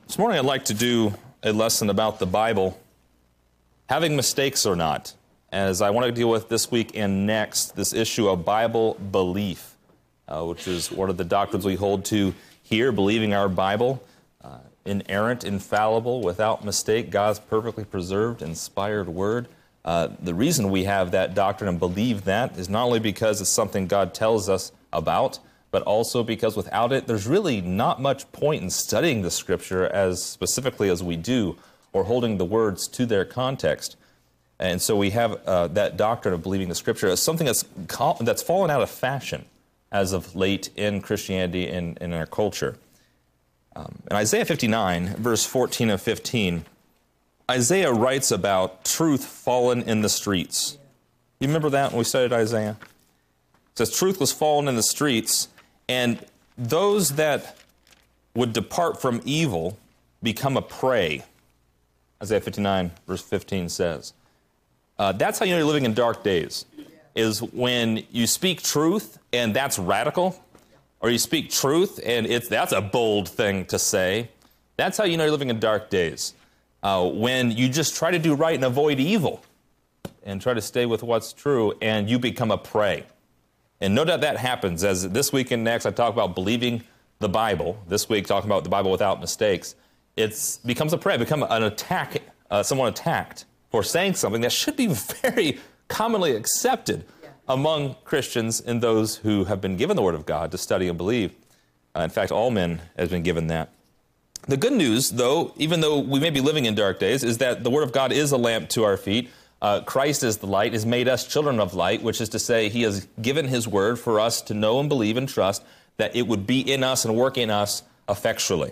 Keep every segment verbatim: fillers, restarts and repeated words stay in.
This morning I'd like to do a lesson about the Bible, having mistakes or not, as I want to deal with this week and next this issue of Bible belief, uh, which is one of the doctrines we hold to here, believing our Bible, uh, inerrant, infallible, without mistake, God's perfectly preserved, inspired Word. Uh, the reason we have that doctrine and believe that is not only because it's something God tells us about, but also because without it, there's really not much point in studying the Scripture as specifically as we do, or holding the words to their context. And so we have uh, that doctrine of believing the Scripture as something that's that's fallen out of fashion as of late in Christianity and in our culture. Um, in Isaiah fifty-nine, verse fourteen and fifteen, Isaiah writes about truth fallen in the streets. You remember that when we studied Isaiah? It says, truth was fallen in the streets, and those that would depart from evil become a prey. Isaiah fifty-nine, verse fifteen says. Uh, that's how you know you're living in dark days, is when you speak truth, and that's radical, or you speak truth, and it's that's a bold thing to say. That's how you know you're living in dark days. Uh, when you just try to do right and avoid evil, and try to stay with what's true, and you become a prey. And no doubt that happens, as this week and next I talk about believing the Bible. This week talking about the Bible without mistakes. It becomes a prey, become an attack, uh, someone attacked for saying something that should be very commonly accepted yeah. among Christians and those who have been given the Word of God to study and believe. Uh, in fact, all men have been given that. The good news, though, even though we may be living in dark days, is that the Word of God is a lamp to our feet. Uh, Christ is the light, has made us children of light, which is to say He has given His Word for us to know and believe and trust that it would be in us and work in us effectually.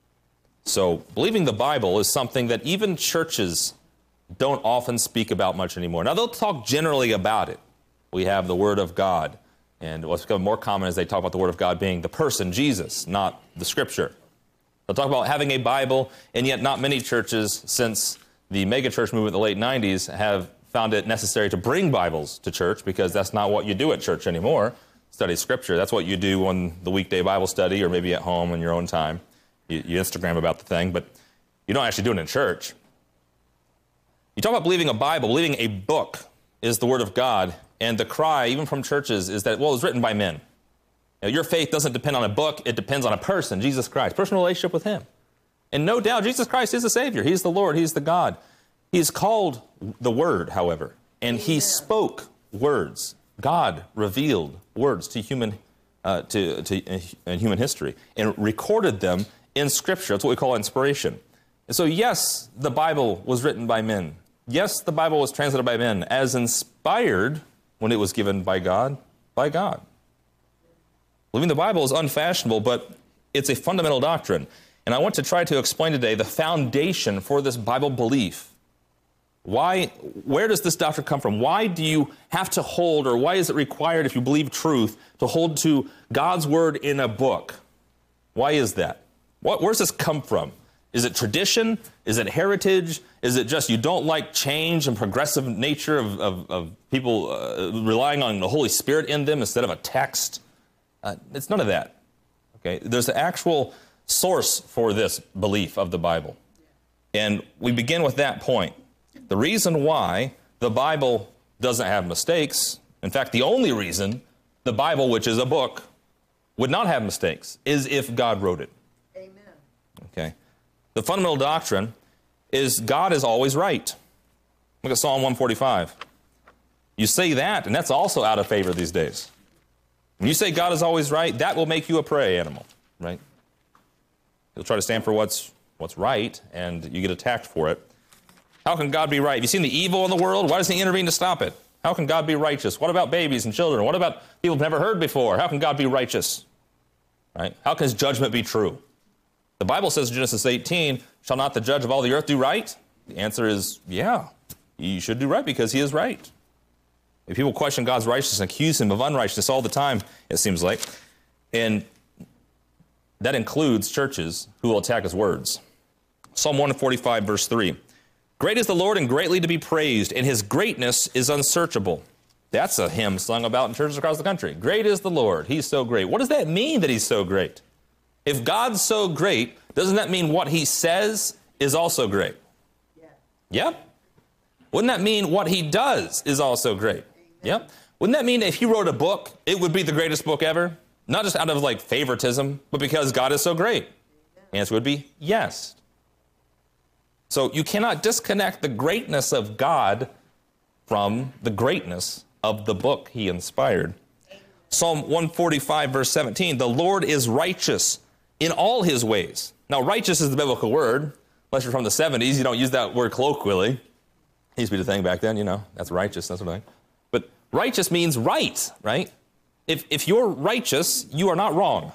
So believing the Bible is something that even churches don't often speak about much anymore. Now, they'll talk generally about it. We have the Word of God, and what's become more common is they talk about the Word of God being the person, Jesus, not the Scripture. They'll talk about having a Bible, and yet not many churches since the megachurch movement in the late nineties have found it necessary to bring Bibles to church, because that's not what you do at church anymore, study Scripture. That's what you do on the weekday Bible study, or maybe at home in your own time. You, you Instagram about the thing, but you don't actually do it in church. You talk about believing a Bible, believing a book is the Word of God, and the cry, even from churches, is that, well, it was written by men. You know, your faith doesn't depend on a book, it depends on a person, Jesus Christ, personal relationship with Him. And no doubt, Jesus Christ is the Savior. He's the Lord. He's the God. He's called the Word, however, and He spoke words. God revealed words to human, uh, to, to uh, human history and recorded them in Scripture. That's what we call inspiration. And so, yes, the Bible was written by men. Yes, the Bible was translated by men as inspired when it was given by God, by God. Believing the Bible is unfashionable, but it's a fundamental doctrine. And I want to try to explain today the foundation for this Bible belief. Why, where does this doctrine come from? Why do you have to hold, or why is it required if you believe truth, to hold to God's Word in a book? Why is that? What, where does this come from? Is it tradition? Is it heritage? Is it just you don't like change and progressive nature of, of, of people uh, relying on the Holy Spirit in them instead of a text? Uh, it's none of that. Okay, there's an actual source for this belief of the Bible. And we begin with that point. The reason why the Bible doesn't have mistakes, in fact, the only reason the Bible, which is a book, would not have mistakes, is if God wrote it. Amen. Okay. The fundamental doctrine is God is always right. Look at Psalm one forty-five. You say that, and that's also out of favor these days. When you say God is always right, that will make you a prey animal, right? You'll try to stand for what's what's right, and you get attacked for it. How can God be right? Have you seen the evil in the world? Why doesn't He intervene to stop it? How can God be righteous? What about babies and children? What about people who've never heard before? How can God be righteous? Right? How can His judgment be true? The Bible says in Genesis eighteen, shall not the judge of all the earth do right? The answer is, yeah, He should do right because He is right. If people question God's righteousness and accuse Him of unrighteousness all the time, it seems like, and that includes churches who will attack His words. Psalm one forty-five, verse three. Great is the Lord and greatly to be praised, and His greatness is unsearchable. That's a hymn sung about in churches across the country. Great is the Lord. He's so great. What does that mean that He's so great? If God's so great, Doesn't that mean what he says is also great? Yeah. Yep. Wouldn't that mean what he does is also great? Amen. Yep. Wouldn't that mean if he wrote a book, it would be the greatest book ever? Not just out of like favoritism, but because God is so great. Amen. The answer would be yes. So you cannot disconnect the greatness of God from the greatness of the book he inspired. Psalm one forty-five, verse seventeen, the Lord is righteous in all his ways. Now, righteous is the biblical word. Unless you're from the seventies, you don't use that word colloquially. It used to be the thing back then, you know, that's righteous, that's what I think. But righteous means right, right? If, if you're righteous, you are not wrong.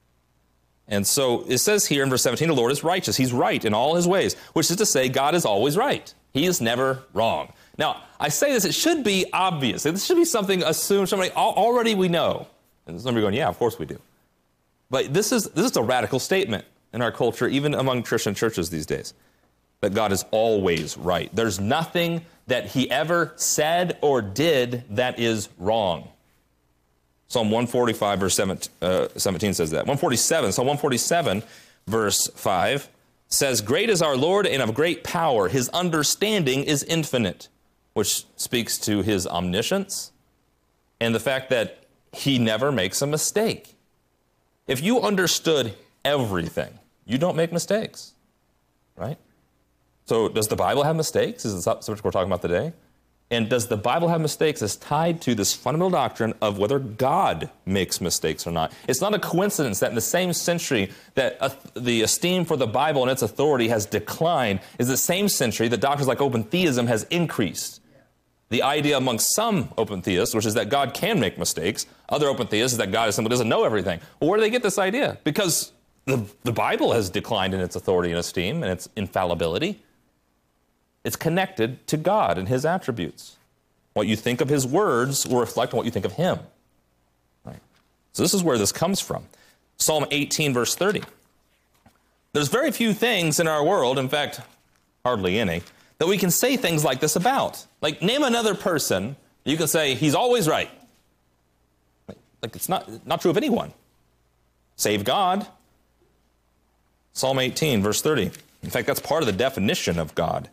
And so it says here in verse seventeen, the Lord is righteous. He's right in all his ways, which is to say God is always right. He is never wrong. Now, I say this, it should be obvious. This should be something assumed, somebody already we know. And somebody going, yeah, of course we do. But this is, this is a radical statement in our culture, even among Christian churches these days, that God is always right. There's nothing that he ever said or did that is wrong. Psalm one forty-five, verse seventeen says that. one forty-seven, Psalm one forty-seven, verse five says, great is our Lord and of great power. His understanding is infinite, which speaks to his omniscience and the fact that he never makes a mistake. If you understood everything, you don't make mistakes, right? So does the Bible have mistakes? Is this what we're talking about today? And does the Bible have mistakes is tied to this fundamental doctrine of whether God makes mistakes or not. It's not a coincidence that in the same century that uh, the esteem for the Bible and its authority has declined is the same century that doctrines like open theism has increased. The idea among some open theists, which is that God can make mistakes, other open theists is that God simply doesn't know everything. Well, where do they get this idea? Because the, the Bible has declined in its authority and esteem and its infallibility. It's connected to God and his attributes. What you think of his words will reflect on what you think of him. Right? So this is where this comes from. Psalm eighteen, verse thirty. There's very few things in our world, in fact, hardly any, that we can say things like this about. Like, name another person, you can say, he's always right. Like, it's not, not true of anyone. Save God. Psalm eighteen, verse thirty. In fact, that's part of the definition of God.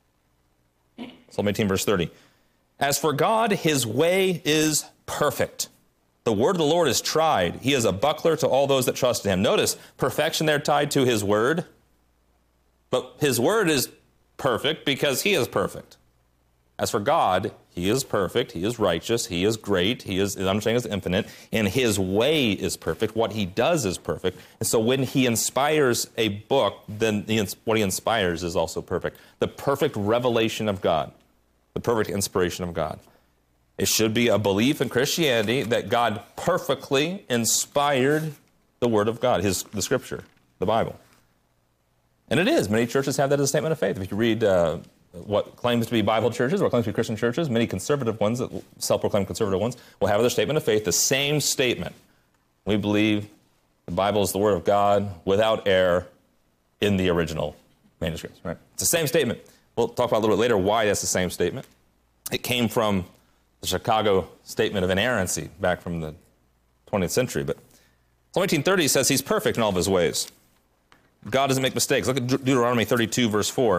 Psalm eighteen, verse thirty. As for God, his way is perfect. The word of the Lord is tried. He is a buckler to all those that trust in him. Notice, perfection there tied to his word. But his word is perfect because he is perfect. As for God, he is perfect, he is righteous, he is great, he is, his understanding is infinite, and his way is perfect. What he does is perfect. And so when he inspires a book, then the, what he inspires is also perfect. The perfect revelation of God, the perfect inspiration of God. It should be a belief in Christianity that God perfectly inspired the Word of God, his, the Scripture, the Bible. And it is. Many churches have that as a statement of faith. If you read uh, what claims to be Bible churches or claims to be Christian churches, many conservative ones, that self-proclaimed conservative ones, will have their statement of faith, the same statement. We believe the Bible is the Word of God without error in the original manuscripts. Right? It's the same statement. We'll talk about a little bit later why that's the same statement. It came from the Chicago Statement of Inerrancy back from the twentieth century. But Psalm eighteen thirty says he's perfect in all of his ways. God doesn't make mistakes. Look at Deuteronomy thirty-two, verse four.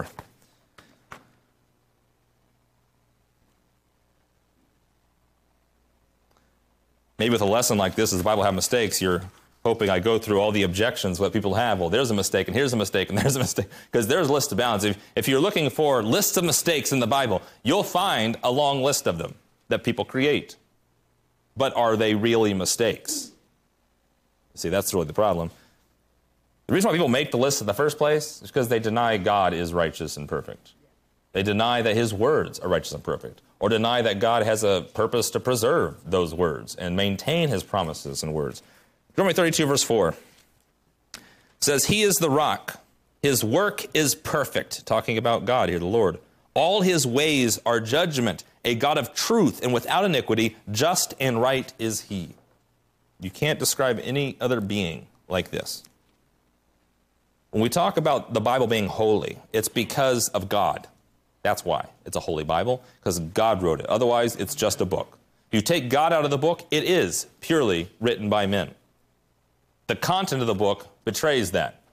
Maybe with a lesson like this, does the Bible have mistakes? You're hoping I go through all the objections that people have. Well, there's a mistake, and here's a mistake, and there's a mistake. Because there's lists of bounds. If, if you're looking for lists of mistakes in the Bible, you'll find a long list of them that people create. But are they really mistakes? See, that's really the problem. The reason why people make the list in the first place is because they deny God is righteous and perfect. They deny that his words are righteous and perfect, or deny that God has a purpose to preserve those words and maintain his promises and words. Deuteronomy thirty-two, verse four says, he is the rock. His work is perfect. Talking about God here, the Lord. All his ways are judgment, a God of truth and without iniquity, just and right is he. You can't describe any other being like this. When we talk about the Bible being holy, it's because of God. That's why it's a holy Bible, because God wrote it. Otherwise, it's just a book. If you take God out of the book, it is purely written by men. The content of the book betrays that.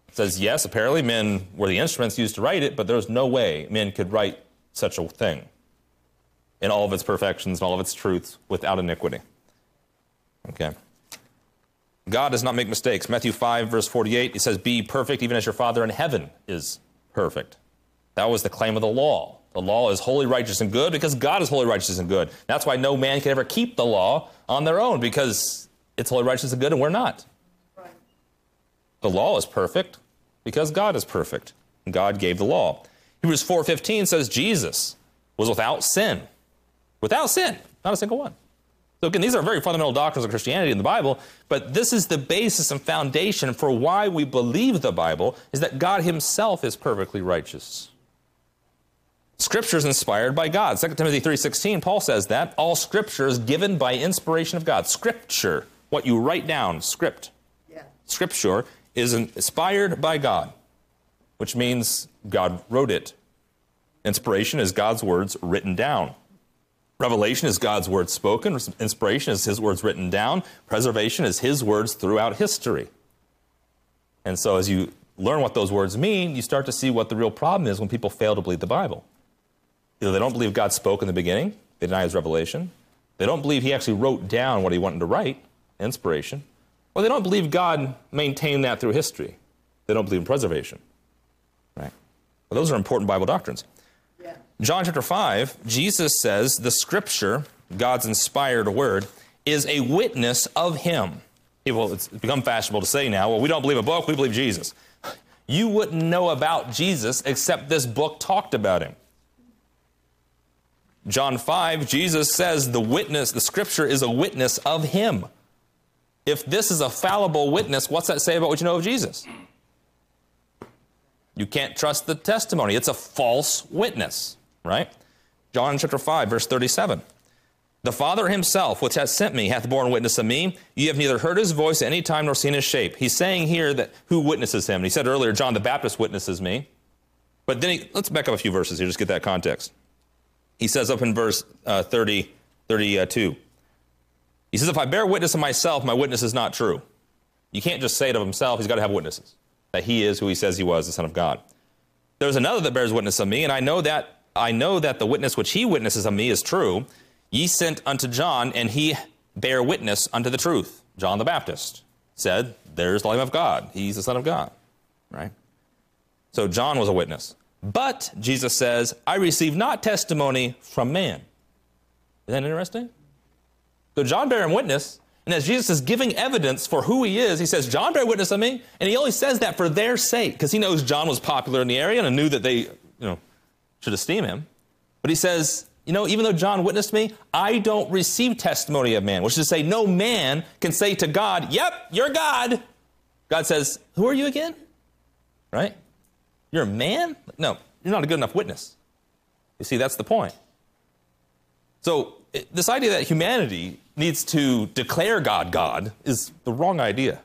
It says, yes, apparently men were the instruments used to write it, but there's no way men could write such a thing in all of its perfections and all of its truths without iniquity. Okay. God does not make mistakes. Matthew five, verse forty-eight, he says, be perfect even as your Father in heaven is perfect. That was the claim of the law. The law is holy, righteous, and good because God is holy, righteous, and good. That's why no man can ever keep the law on their own, because it's holy, righteous, and good, and we're not. Right. The law is perfect because God is perfect. And God gave the law. Hebrews four fifteen says Jesus was without sin. Without sin. Not a single one. So again, these are very fundamental doctrines of Christianity in the Bible, but this is the basis and foundation for why we believe the Bible, is that God himself is perfectly righteous. Scripture is inspired by God. Second Timothy three sixteen, Paul says that. All Scripture is given by inspiration of God. Scripture, what you write down, script. Yeah. Scripture is inspired by God, which means God wrote it. Inspiration is God's words written down. Revelation is God's words spoken. Inspiration is his words written down. Preservation is his words throughout history. And so as you learn what those words mean, you start to see what the real problem is when people fail to believe the Bible. Either they don't believe God spoke in the beginning, they deny his revelation. They don't believe he actually wrote down what he wanted to write, inspiration. Or they don't believe God maintained that through history. They don't believe in preservation. Right? Well, those are important Bible doctrines. Yeah. John chapter five, Jesus says the Scripture, God's inspired word, is a witness of him. People, it's become fashionable to say now, well, we don't believe a book, we believe Jesus. You wouldn't know about Jesus except this book talked about him. John five, Jesus says the witness, the Scripture is a witness of him. If this is a fallible witness, what's that say about what you know of Jesus? You can't trust the testimony. It's a false witness, right? John chapter five, verse thirty-seven. The Father himself, which hath sent me, hath borne witness of me. Ye have neither heard his voice at any time nor seen his shape. He's saying here that who witnesses him? And he said earlier, John the Baptist witnesses me. But then he, let's back up a few verses here, just get that context. He says up in verse uh, thirty, thirty-two, he says, if I bear witness of myself, my witness is not true. You can't just say it of himself. He's got to have witnesses, that he is who he says he was, the Son of God. There's another that bears witness of me, and I know that I know that the witness which he witnesses of me is true. Ye sent unto John, and he bare witness unto the truth. John the Baptist said, there's the Lamb of God. He's the Son of God, right? So John was a witness. But, Jesus says, I receive not testimony from man. Isn't that interesting? So John bear him witness, and as Jesus is giving evidence for who he is, he says, John bear witness of me, and he only says that for their sake, because he knows John was popular in the area and knew that they, you know, should esteem him. But he says, you know, even though John witnessed me, I don't receive testimony of man, which is to say no man can say to God, yep, you're God. God says, who are you again? Right? You're a man? No, you're not a good enough witness. You see, that's the point. So it, this idea that humanity needs to declare God God is the wrong idea.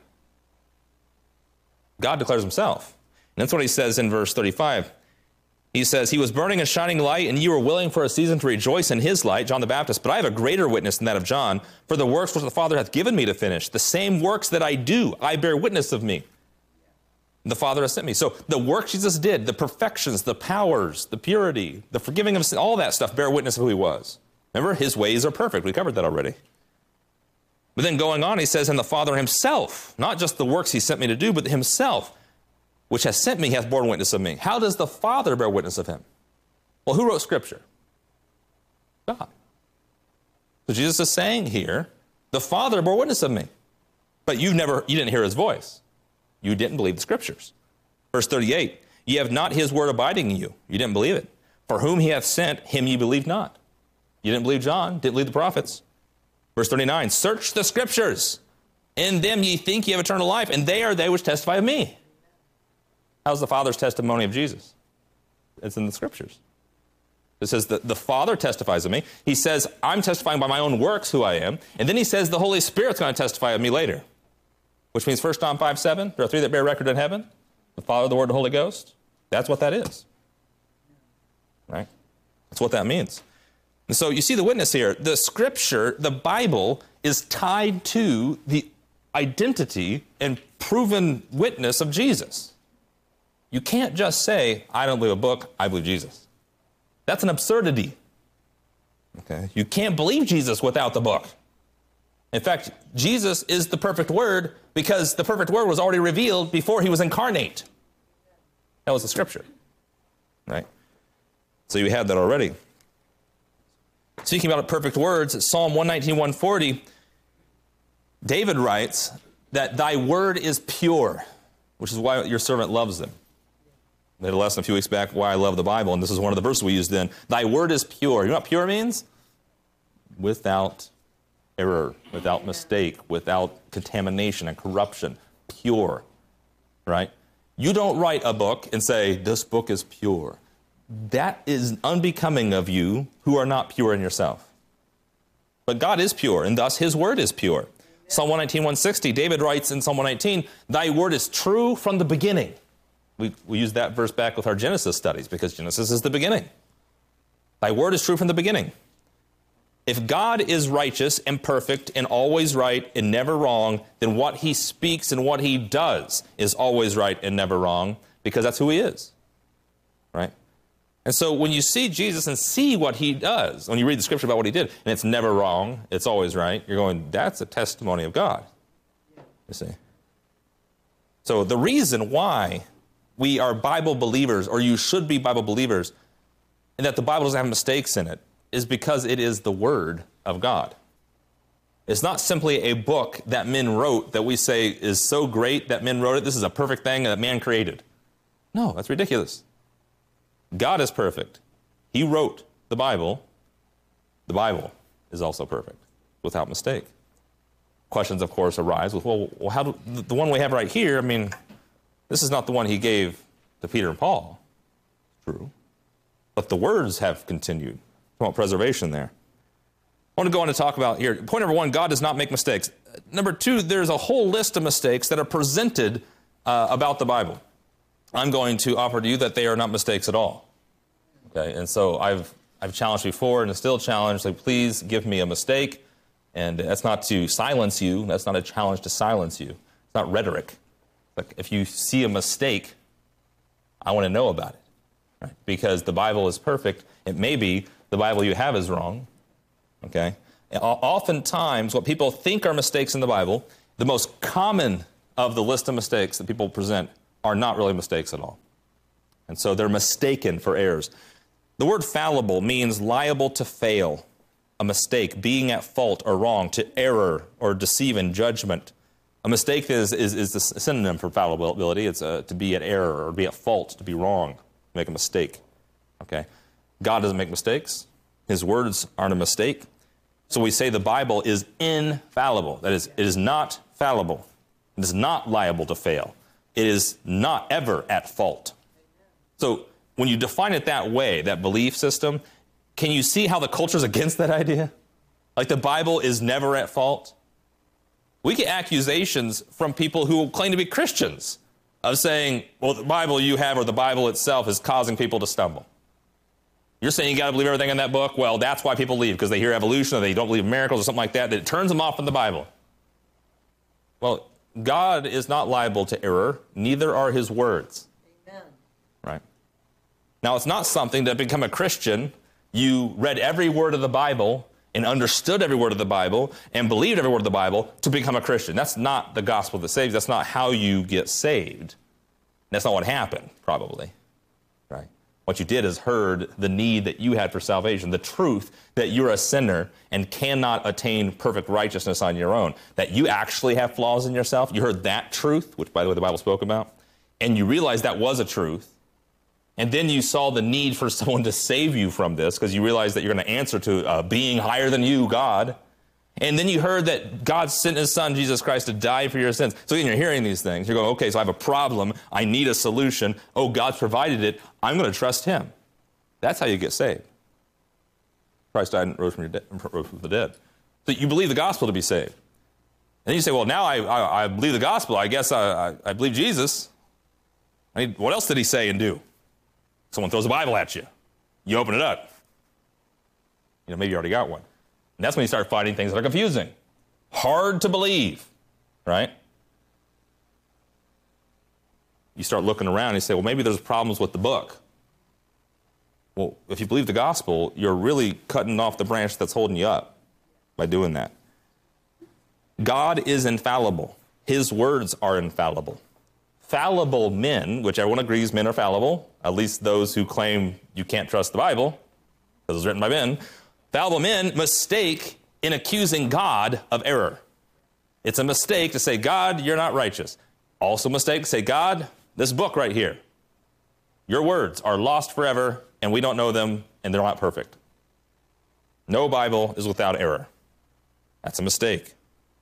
God declares himself. And that's what he says in verse thirty-five. He says, he was burning a shining light, and you were willing for a season to rejoice in his light, John the Baptist. But I have a greater witness than that of John, for the works which the Father hath given me to finish, the same works that I do, I bear witness of me. The Father has sent me. So the work Jesus did, the perfections, the powers, the purity, the forgiving of sin, all that stuff bear witness of who he was. Remember, his ways are perfect. We covered that already. But then going on, he says, and the Father himself, not just the works he sent me to do, but himself, which has sent me, hath borne witness of me. How does the Father bear witness of him? Well, who wrote Scripture? God. So Jesus is saying here, the Father bore witness of me. But you never, you didn't hear his voice. You didn't believe the Scriptures. Verse thirty-eight, ye have not his word abiding in you. You didn't believe it. For whom he hath sent, him ye believe not. You didn't believe John, didn't believe the prophets. Verse thirty-nine, search the Scriptures. In them ye think ye have eternal life, and they are they which testify of me. How's the Father's testimony of Jesus? It's in the Scriptures. It says that the Father testifies of me. He says, I'm testifying by my own works who I am. And then he says the Holy Spirit's going to testify of me later. Which means First John five seven, there are three that bear record in heaven. The Father, the Word, and the Holy Ghost. That's what that is. Right? That's what that means. And so you see the witness here. The Scripture, the Bible, is tied to the identity and proven witness of Jesus. You can't just say, I don't believe a book, I believe Jesus. That's an absurdity. Okay? You can't believe Jesus without the book. In fact, Jesus is the perfect word because the perfect word was already revealed before he was incarnate. That was the scripture. Right? So you had that already. Speaking about perfect words, Psalm one nineteen, one forty, David writes that thy word is pure, which is why your servant loves them. We had a lesson a few weeks back why I love the Bible, and this is one of the verses we used then. Thy word is pure. You know what pure means? Without error, without mistake, without contamination and corruption. Pure. Right? You don't write a book and say, this book is pure. That is unbecoming of you who are not pure in yourself. But God is pure, and thus his word is pure. Psalm one nineteen, one sixty, David writes in Psalm one nineteen, thy word is true from the beginning. We, we use that verse back with our Genesis studies because Genesis is the beginning. Thy word is true from the beginning. If God is righteous and perfect and always right and never wrong, then what he speaks and what he does is always right and never wrong because that's who he is. Right? And so when you see Jesus and see what he does, when you read the scripture about what he did, and it's never wrong, it's always right, you're going, that's a testimony of God. You see? So the reason why we are Bible believers, or you should be Bible believers, and that the Bible doesn't have mistakes in it, is because it is the Word of God. It's not simply a book that men wrote that we say is so great that men wrote it. This is a perfect thing that man created. No, that's ridiculous. God is perfect. He wrote the Bible. The Bible is also perfect, without mistake. Questions, of course, arise with, well, well how do, the one we have right here, I mean, this is not the one he gave to Peter and Paul. True. But the words have continued. Talk about preservation there. I want to go on to talk about here. Point number one, God does not make mistakes. Number two, there's a whole list of mistakes that are presented uh, about the Bible. I'm going to offer to you that they are not mistakes at all. Okay, and so I've I've challenged before and still challenged, like, please give me a mistake. And that's not to silence you. That's not a challenge to silence you. It's not rhetoric. Like, if you see a mistake, I want to know about it. Right? Because the Bible is perfect. It may be the Bible you have is wrong. Okay? And oftentimes, what people think are mistakes in the Bible, the most common of the list of mistakes that people present are not really mistakes at all. And so they're mistaken for errors. The word fallible means liable to fail, a mistake, being at fault or wrong, to error or deceive in judgment. A mistake is, is, is the synonym for fallibility. It's uh, to be at error or be at fault, to be wrong, make a mistake. Okay? God doesn't make mistakes. His words aren't a mistake. So we say the Bible is infallible. That is, it is not fallible. It is not liable to fail. It is not ever at fault. So when you define it that way, that belief system, can you see how the culture's against that idea? Like the Bible is never at fault? We get accusations from people who claim to be Christians of saying, well, the Bible you have or the Bible itself is causing people to stumble. You're saying you got to believe everything in that book? Well, that's why people leave, because they hear evolution or they don't believe in miracles or something like that, that it turns them off from the Bible. Well, God is not liable to error, neither are his words. Amen. Right? Now, it's not something that become a Christian, you read every word of the Bible and understood every word of the Bible and believed every word of the Bible to become a Christian. That's not the gospel that saves. That's not how you get saved. That's not what happened, probably. Right? What you did is heard the need that you had for salvation, the truth that you're a sinner and cannot attain perfect righteousness on your own, that you actually have flaws in yourself. You heard that truth, which, by the way, the Bible spoke about, and you realized that was a truth. And then you saw the need for someone to save you from this because you realized that you're going to answer to a being higher than you, God. And then you heard that God sent his son, Jesus Christ, to die for your sins. So then you're hearing these things. You're going, okay, so I have a problem. I need a solution. Oh, God's provided it. I'm going to trust him. That's how you get saved. Christ died and rose from, your de- rose from the dead. So you believe the gospel to be saved. And then you say, well, now I, I, I believe the gospel. I guess I, I, I believe Jesus. I mean, what else did he say and do? Someone throws a Bible at you. You open it up. You know, maybe you already got one. And that's when you start finding things that are confusing. Hard to believe, right? you start looking around and you say, well, maybe there's problems with the book. Well, if you believe the gospel, you're really cutting off the branch that's holding you up by doing that. God is infallible. His words are infallible. Fallible men, which everyone agrees men are fallible, at least those who claim you can't trust the Bible, because it was written by men, fallible men mistake in accusing God of error. It's a mistake to say, God, you're not righteous. Also a mistake to say, God, this book right here, your words are lost forever, and we don't know them, and they're not perfect. No Bible is without error. That's a mistake.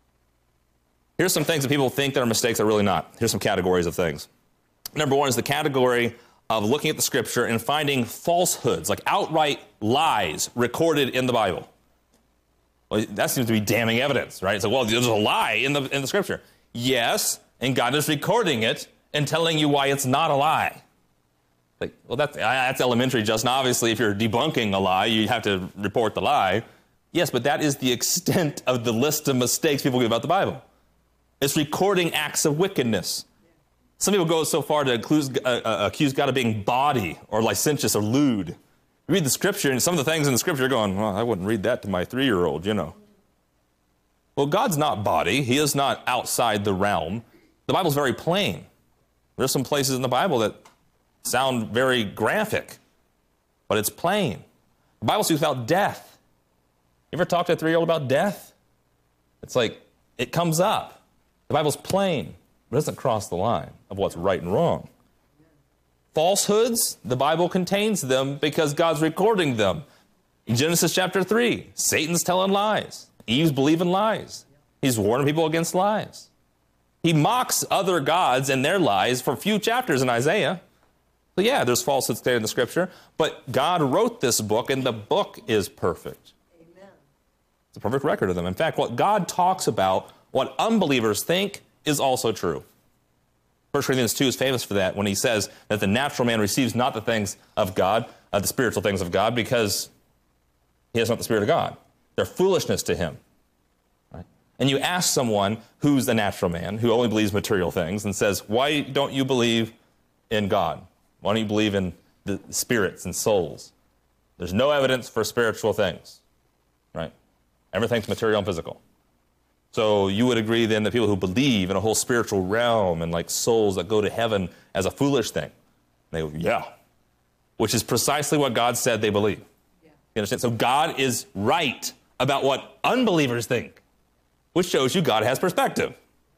Here's some things that people think that are mistakes that are really not. Here's some categories of things. Number one is the category of looking at the scripture and finding falsehoods, like outright lies recorded in the Bible. Well, that seems to be damning evidence, right? It's like, well, there's a lie in the, in the scripture. Yes, and God is recording it and telling you why it's not a lie. Like, well, that's, that's elementary, Justin. Obviously, if you're debunking a lie, you have to report the lie. Yes, but that is the extent of the list of mistakes people give about the Bible. It's recording acts of wickedness. Some people go so far to accuse, uh, uh, accuse God of being bawdy or licentious or lewd. You read the scripture, and some of the things in the scripture are going, well, I wouldn't read that to my three-year-old, you know. Well, God's not bawdy. He is not outside the realm. The Bible's very plain. There's some places in the Bible that sound very graphic, but it's plain. The Bible speaks about death. You ever talk to a three-year-old about death? It's like, it comes up. The Bible's plain, but it doesn't cross the line of what's right and wrong. Falsehoods, the Bible contains them because God's recording them. In Genesis chapter three, Satan's telling lies. Eve's believing lies. He's warning people against lies. He mocks other gods and their lies for a few chapters in Isaiah. So yeah, there's falsehoods stated in the scripture, but God wrote this book, and the book is perfect. Amen. It's a perfect record of them. In fact, what God talks about, what unbelievers think, is also true. First Corinthians two is famous for that when he says that the natural man receives not the things of God, uh, the spiritual things of God, because he has not the Spirit of God. They're foolishness to him. Right? And you ask someone who's the natural man, who only believes material things, and says, why don't you believe in God? Why don't you believe in the spirits and souls? There's no evidence for spiritual things. Right? Everything's material and physical. So you would agree then that people who believe in a whole spiritual realm and like souls that go to heaven as a foolish thing, they go, yeah, which is precisely what God said they believe. Yeah. You understand? So God is right about what unbelievers think, which shows you God has perspective.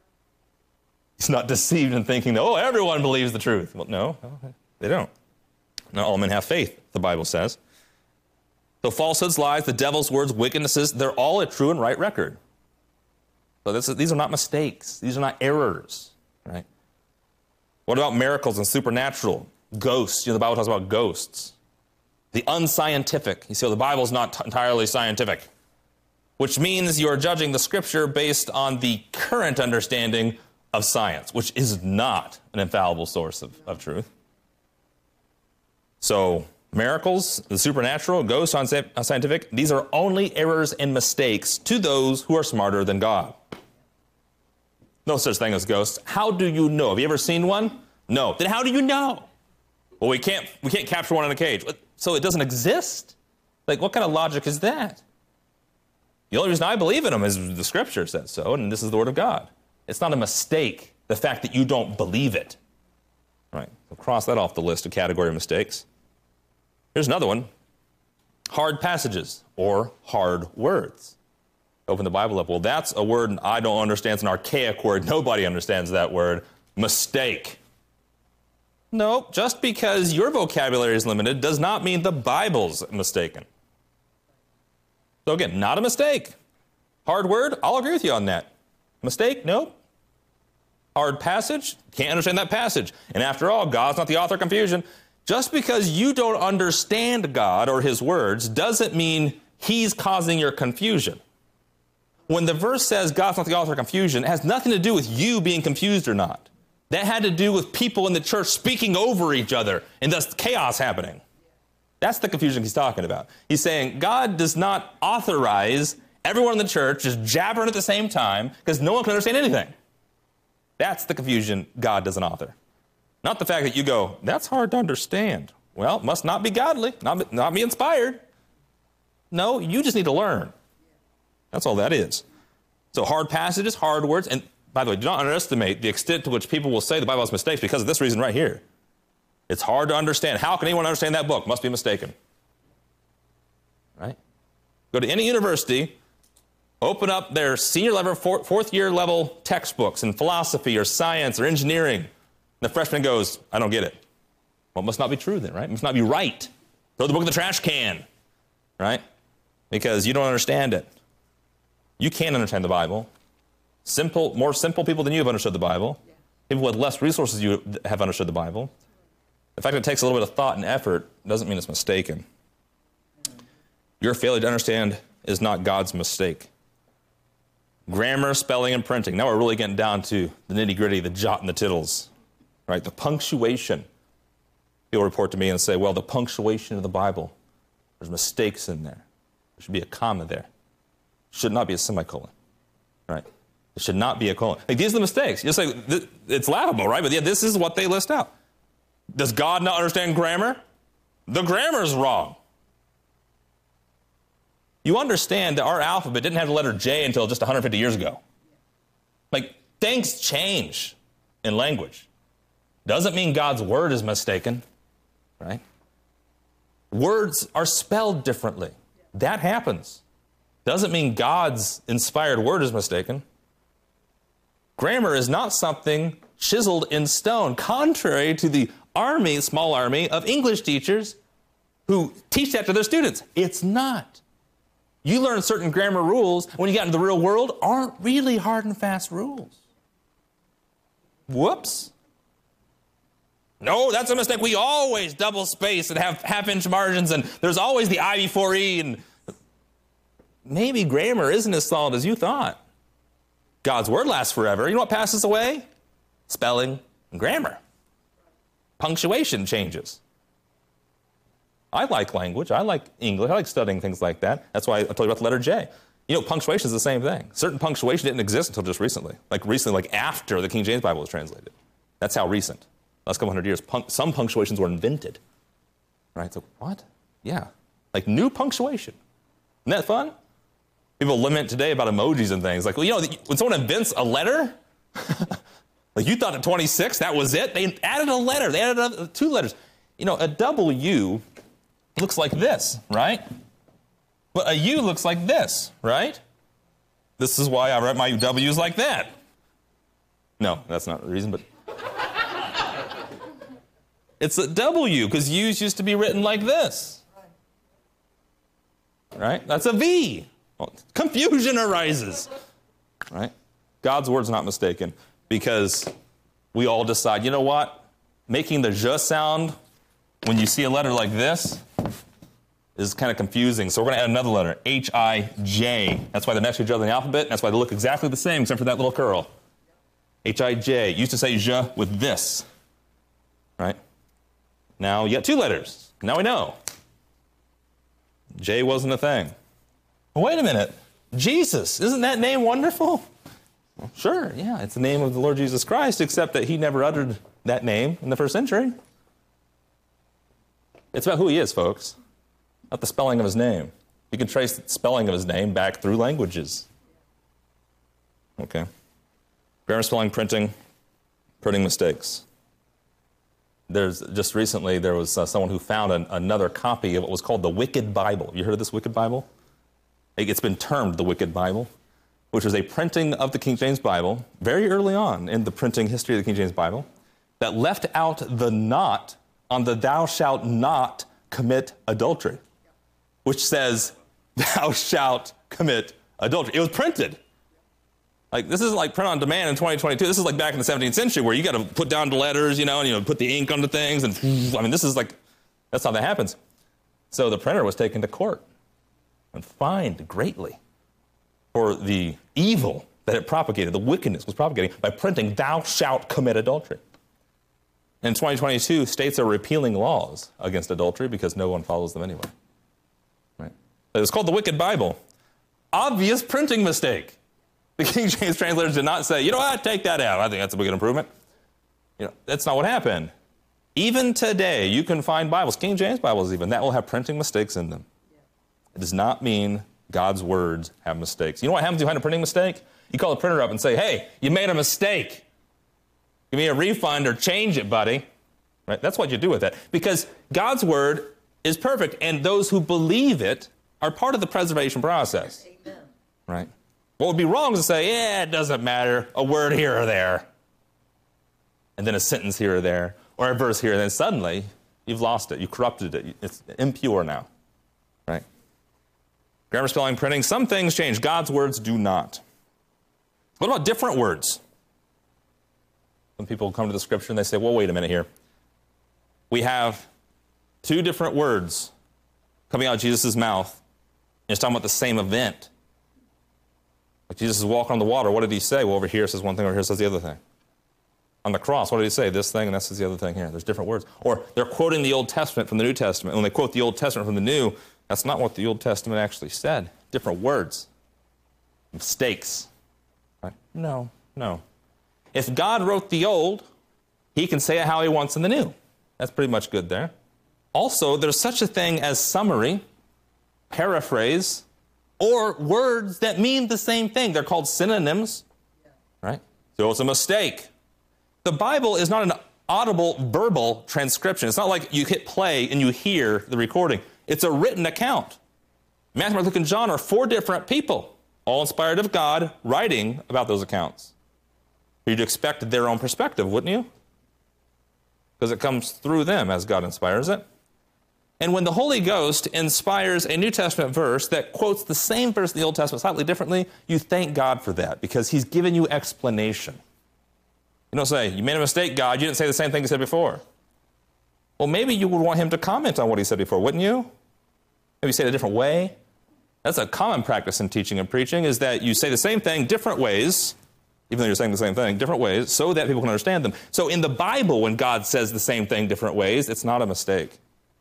He's not deceived in thinking that, oh, everyone believes the truth. Well, no, they don't. Not all men have faith, the Bible says. So falsehoods, lies, the devil's words, wickednesses, they're all a true and right record. So this is, these are not mistakes. These are not errors, right? What about miracles and supernatural? Ghosts. You know, the Bible talks about ghosts. The unscientific. You see, well, the Bible is not t- entirely scientific, which means you are judging the Scripture based on the current understanding of science, which is not an infallible source of, of truth. So miracles, the supernatural, ghosts, unscientific, these are only errors and mistakes to those who are smarter than God. No such thing as ghosts. How do you know? Have you ever seen one? No. Then how do you know? Well, we can't, we can't capture one in a cage. So it doesn't exist? Like, what kind of logic is that? The only reason I believe in them is the Scripture says so, and this is the Word of God. It's not a mistake, the fact that you don't believe it. Right. We'll cross that off the list of category of mistakes. Here's another one. Hard passages or hard words. Open the Bible up. Well, that's a word I don't understand. It's an archaic word. Nobody understands that word. Mistake. No, just because your vocabulary is limited does not mean the Bible's mistaken. So again, not a mistake. Hard word, I'll agree with you on that. Mistake? No. Hard passage? Can't understand that passage. And after all, God's not the author of confusion. Just because you don't understand God or his words doesn't mean he's causing your confusion. When the verse says God's not the author of confusion, it has nothing to do with you being confused or not. That had to do with people in the church speaking over each other and thus chaos happening. That's the confusion he's talking about. He's saying God does not authorize everyone in the church just jabbering at the same time because no one can understand anything. That's the confusion God doesn't author. Not the fact that you go, that's hard to understand. Well, it must not be godly, not, not be inspired. No, you just need to learn. That's all that is. So hard passages, hard words, and by the way, do not underestimate the extent to which people will say the Bible has mistakes because of this reason right here. It's hard to understand. How can anyone understand that book? Must be mistaken. Right? Go to any university, open up their senior level, four, fourth year level textbooks in philosophy or science or engineering. The freshman goes, I don't get it. Well, it must not be true then, right? It must not be right. Throw the book in the trash can, right? Because you don't understand it. You can't understand the Bible. Simple, more simple people than you have understood the Bible. People with less resources than you have understood the Bible. The fact that it takes a little bit of thought and effort doesn't mean it's mistaken. Your failure to understand is not God's mistake. Grammar, spelling, and printing. Now we're really getting down to the nitty-gritty, the jot and the tittles, right? The punctuation. People report to me and say, well, the punctuation of the Bible, there's mistakes in there. There should be a comma there. It should not be a semicolon, right? It should not be a colon. Like, these are the mistakes. You say, it's laughable, right? But yeah, this is what they list out. Does God not understand grammar? The grammar's wrong. You understand that our alphabet didn't have the letter J until just one hundred fifty years ago. Like, things change in language. Doesn't mean God's word is mistaken, right? Words are spelled differently. That happens. Doesn't mean God's inspired word is mistaken. Grammar is not something chiseled in stone, contrary to the army, small army, of English teachers who teach that to their students. It's not. You learn certain grammar rules when you get into the real world aren't really hard and fast rules. Whoops. No, that's a mistake. We always double space and have half-inch margins, and there's always the I before E. And maybe grammar isn't as solid as you thought. God's word lasts forever. You know what passes away? Spelling and grammar. Punctuation changes. I like language. I like English. I like studying things like that. That's why I told you about the letter J. You know, punctuation is the same thing. Certain punctuation didn't exist until just recently. Like recently, like after the King James Bible was translated. That's how recent. Last couple hundred years, pun- some punctuations were invented. Right? So what? Yeah. Like new punctuation. Isn't that fun? People lament today about emojis and things. Like, well, you know, when someone invents a letter, like you thought at twenty-six, that was it? They added a letter. They added a, two letters. You know, a W looks like this, right? But a U looks like this, right? This is why I write my W's like that. No, that's not the reason, but it's a W, because U's used to be written like this. Right? That's a V. Well, confusion arises. Right? God's word's not mistaken, because we all decide, you know what? Making the J sound when you see a letter like this is kind of confusing. So we're going to add another letter, H I J. That's why they're next to each other in the alphabet. That's why they look exactly the same, except for that little curl. H I J. Used to say J with this. Right? Now you got two letters. Now we know. J wasn't a thing. Well, wait a minute. Jesus, isn't that name wonderful? Well, sure, yeah, it's the name of the Lord Jesus Christ, except that he never uttered that name in the first century. It's about who he is, folks, not the spelling of his name. You can trace the spelling of his name back through languages. Okay. Grammar, spelling, printing, printing mistakes. There's just recently there was uh, someone who found an, another copy of what was called the Wicked Bible. You heard of this Wicked Bible? It's been termed the Wicked Bible, which was a printing of the King James Bible very early on in the printing history of the King James Bible that left out the not on the thou shalt not commit adultery, which says thou shalt commit adultery. It was printed. Like, this isn't like print on demand in twenty twenty-two. This is like back in the seventeenth century where you got to put down the letters, you know, and you know, put the ink onto things. And I mean, this is like, that's how that happens. So the printer was taken to court and fined greatly for the evil that it propagated, the wickedness was propagating by printing thou shalt commit adultery. In twenty twenty-two, states are repealing laws against adultery because no one follows them anyway. Right? It was called the Wicked Bible. Obvious printing mistake. The King James translators did not say, you know what, take that out. I think that's a big improvement. You know, that's not what happened. Even today, you can find Bibles, King James Bibles even, that will have printing mistakes in them. It does not mean God's words have mistakes. You know what happens behind a printing mistake? You call the printer up and say, hey, you made a mistake. Give me a refund or change it, buddy. Right? That's what you do with that. Because God's word is perfect, and those who believe it are part of the preservation process. Amen. Right? What would be wrong is to say, yeah, it doesn't matter, a word here or there, and then a sentence here or there, or a verse here, and then suddenly you've lost it, you corrupted it, it's impure now. Right? Grammar, spelling, printing, some things change. God's words do not. What about different words? When people come to the scripture and they say, well, wait a minute here. We have two different words coming out of Jesus' mouth, and it's talking about the same event. Like Jesus is walking on the water. What did he say? Well, over here it says one thing, over here it says the other thing. On the cross, what did he say? This thing, and that says the other thing here. There's different words. Or they're quoting the Old Testament from the New Testament. When they quote the Old Testament from the New, that's not what the Old Testament actually said. Different words. Mistakes. Right? No, no. If God wrote the Old, he can say it how he wants in the New. That's pretty much good there. Also, there's such a thing as summary, paraphrase, or words that mean the same thing. They're called synonyms, right? So it's a mistake. The Bible is not an audible, verbal transcription. It's not like you hit play and you hear the recording. It's a written account. Matthew, Mark, Luke, and John are four different people, all inspired of God, writing about those accounts. You'd expect their own perspective, wouldn't you? Because it comes through them as God inspires it. And when the Holy Ghost inspires a New Testament verse that quotes the same verse in the Old Testament slightly differently, you thank God for that because he's given you explanation. You don't say, you made a mistake, God. You didn't say the same thing you said before. Well, maybe you would want him to comment on what he said before, wouldn't you? Maybe say it a different way. That's a common practice in teaching and preaching, is that you say the same thing different ways, even though you're saying the same thing, different ways, so that people can understand them. So in the Bible, when God says the same thing different ways, it's not a mistake.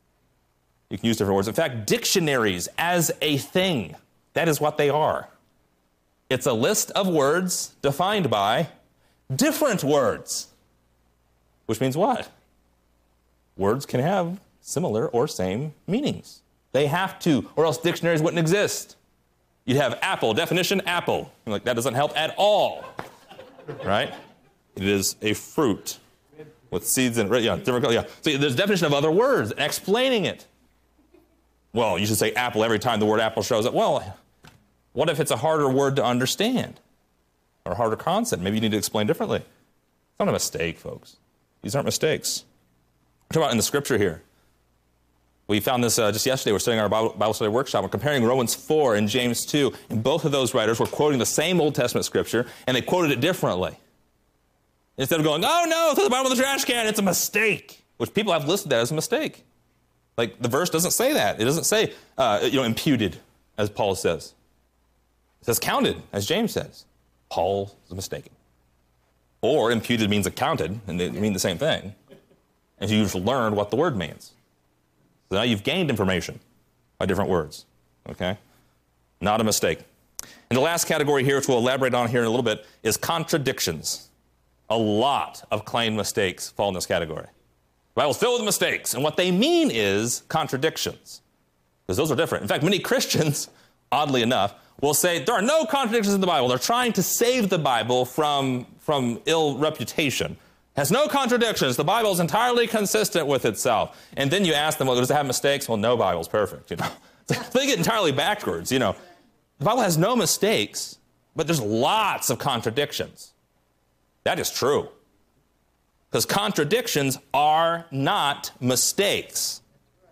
You can use different words. In fact, dictionaries as a thing, that is what they are. It's a list of words defined by different words. Which means what? Words can have similar or same meanings. They have to, or else dictionaries wouldn't exist. You'd have apple, definition, apple. You're like, that doesn't help at all. Right? It is a fruit with seeds in it. Yeah, different, yeah. So there's a definition of other words, explaining it. Well, you should say apple every time the word apple shows up. Well, what if it's a harder word to understand? Or a harder concept? Maybe you need to explain differently. It's not a mistake, folks. These aren't mistakes. We're talking about in the scripture here. We found this uh, just yesterday. We're studying our Bible, Bible study workshop. We're comparing Romans four and James two. And both of those writers were quoting the same Old Testament scripture, and they quoted it differently. Instead of going, oh no, throw the Bible in the trash can, it's a mistake. Which people have listed that as a mistake. Like, the verse doesn't say that. It doesn't say, uh, you know, imputed, as Paul says. It says counted, as James says. Paul is mistaken. Or imputed means accounted, and they mean the same thing. And so you've learned what the word means. So now you've gained information by different words, okay? Not a mistake. And the last category here, which we'll elaborate on here in a little bit, is contradictions. A lot of claimed mistakes fall in this category. The Bible's filled with mistakes, and what they mean is contradictions, because those are different. In fact, many Christians, oddly enough, will say there are no contradictions in the Bible. They're trying to save the Bible from, from ill reputation. It has no contradictions. The Bible is entirely consistent with itself. And then you ask them, well, does it have mistakes? Well, no Bible's perfect, you know. They get entirely backwards, you know. The Bible has no mistakes, but there's lots of contradictions. That is true. Because contradictions are not mistakes.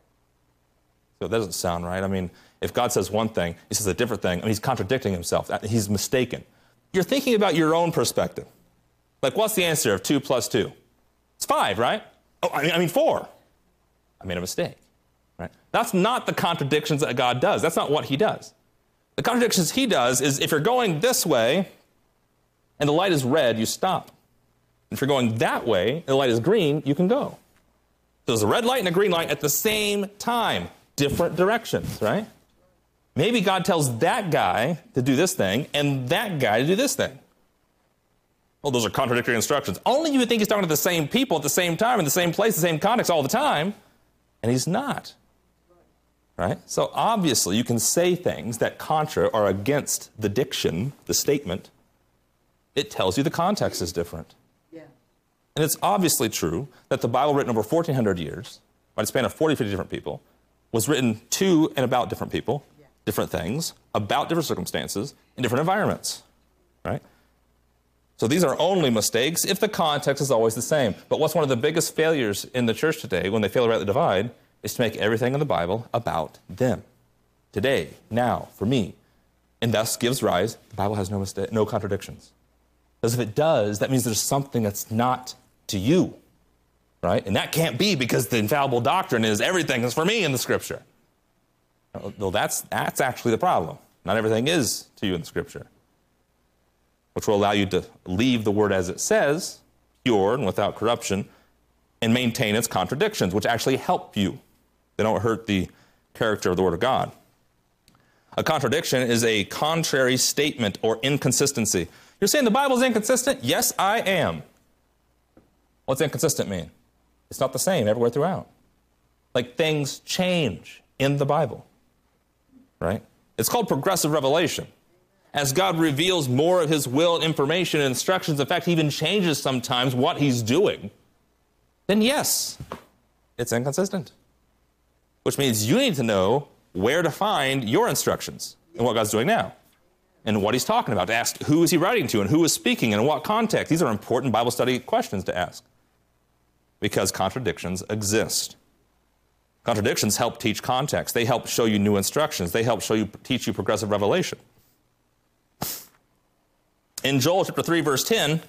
So that doesn't sound right. I mean, if God says one thing, he says a different thing, I mean, he's contradicting himself. He's mistaken. You're thinking about your own perspective. Like, what's the answer of two plus two? It's five, right? Oh, I mean, I mean four. I made a mistake, right? That's not the contradictions that God does. That's not what he does. The contradictions he does is if you're going this way and the light is red, you stop. If you're going that way and the light is green, you can go. So there's a red light and a green light at the same time. Different directions, right? Maybe God tells that guy to do this thing and that guy to do this thing. Oh, those are contradictory instructions. Only you would think he's talking to the same people at the same time, in the same place, the same context all the time. And he's not. Right? So obviously you can say things that contra are against the diction, the statement. It tells you the context is different. Yeah. And it's obviously true that the Bible, written over fourteen hundred years, by the span of forty, fifty different people, was written to and about different people, yeah. different things, about different circumstances, in different environments. Right? So these are only mistakes if the context is always the same. But what's one of the biggest failures in the church today when they fail to rightly divide is to make everything in the Bible about them. Today, now, for me. And thus gives rise, the Bible has no mistake, no contradictions. Because if it does, that means there's something that's not to you. Right? And that can't be because the infallible doctrine is everything is for me in the Scripture. Well, that's, that's actually the problem. Not everything is to you in the Scripture. Which will allow you to leave the word as it says, pure and without corruption, and maintain its contradictions, which actually help you. They don't hurt the character of the Word of God. A contradiction is a contrary statement or inconsistency. You're saying the Bible's inconsistent? Yes, I am. What's inconsistent mean? It's not the same everywhere throughout. Like things change in the Bible, right? It's called progressive revelation. As God reveals more of his will and information and instructions, in fact, he even changes sometimes what he's doing, then yes, it's inconsistent. Which means you need to know where to find your instructions and what God's doing now and what he's talking about. To ask who is he writing to and who is speaking and in what context. These are important Bible study questions to ask because contradictions exist. Contradictions help teach context. They help show you new instructions. They help show you, teach you progressive revelation. In Joel chapter three, verse ten,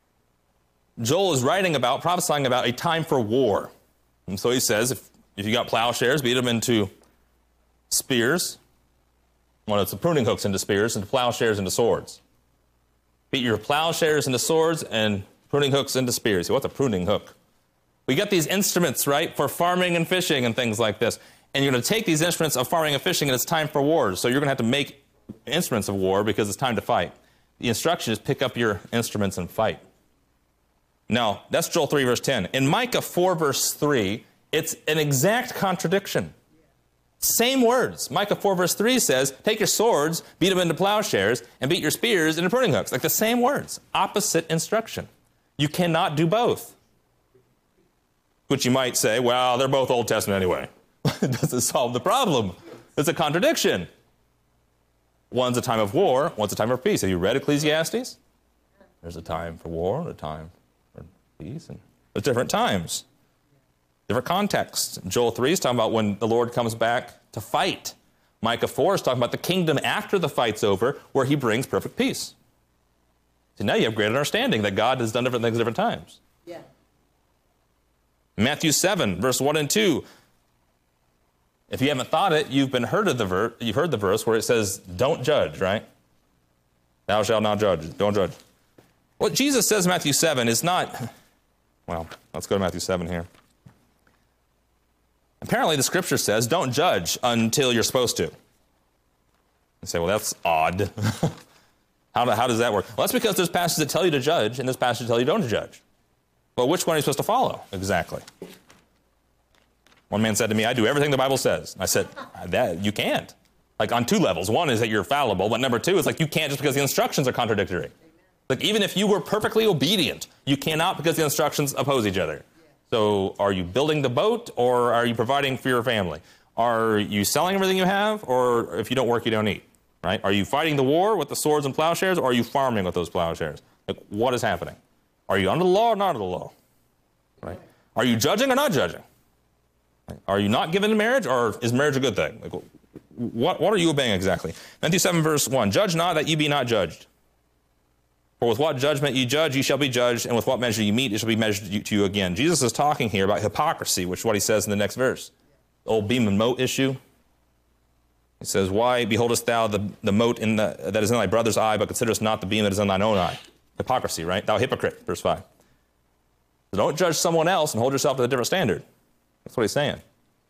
Joel is writing about, prophesying about a time for war. And so he says, if, if you got plowshares, beat them into spears. Well, it's the pruning hooks into spears, and plowshares into swords. Beat your plowshares into swords and pruning hooks into spears. So what's a pruning hook? We get these instruments, right, for farming and fishing and things like this. And you're going to take these instruments of farming and fishing, and it's time for war. So you're going to have to make instruments of war because it's time to fight. The instruction is pick up your instruments and fight. Now, that's Joel three, verse ten. In Micah four, verse three, it's an exact contradiction. Same words. Micah four, verse three says, take your swords, beat them into plowshares, and beat your spears into pruning hooks. Like the same words. Opposite instruction. You cannot do both. Which you might say, well, they're both Old Testament anyway. It doesn't solve the problem. It's a contradiction. One's a time of war, one's a time of peace. Have you read Ecclesiastes? There's a time for war and a time for peace. And there's different times, different contexts. Joel three is talking about when the Lord comes back to fight. Micah four is talking about the kingdom after the fight's over, where he brings perfect peace. So now you have great understanding that God has done different things at different times. Yeah. Matthew seven, verse one and two. If you haven't thought it, you've been heard of the verse. You've heard the verse where it says, "Don't judge," right? Thou shalt not judge. Don't judge. What Jesus says in Matthew seven is not. Well, let's go to Matthew seven here. Apparently, the Scripture says, "Don't judge until you're supposed to." You say, "Well, that's odd." how, do, how does that work? Well, that's because there's passages that tell you to judge, and there's passages that tell you don't to judge. Well, which one are you supposed to follow exactly? One man said to me, "I do everything the Bible says." I said, "That you can't." Like on two levels. One is that you're fallible, but number two is like you can't just because the instructions are contradictory. Amen. Like even if you were perfectly obedient, you cannot because the instructions oppose each other. Yeah. So are you building the boat or are you providing for your family? Are you selling everything you have, or if you don't work, you don't eat? Right? Are you fighting the war with the swords and plowshares, or are you farming with those plowshares? Like what is happening? Are you under the law or not under the law? Right? Are you judging or not judging? Are you not given to marriage, or is marriage a good thing? Like, what, what are you obeying exactly? Matthew seven, verse one, "Judge not that ye be not judged. For with what judgment ye judge, ye shall be judged, and with what measure ye meet, it shall be measured to you again." Jesus is talking here about hypocrisy, which is what he says in the next verse. The old beam and mote issue. He says, "Why beholdest thou the, the mote in the, that is in thy brother's eye, but considerest not the beam that is in thine own eye?" Hypocrisy, right? "Thou hypocrite," verse five. So don't judge someone else and hold yourself to a different standard. That's what he's saying.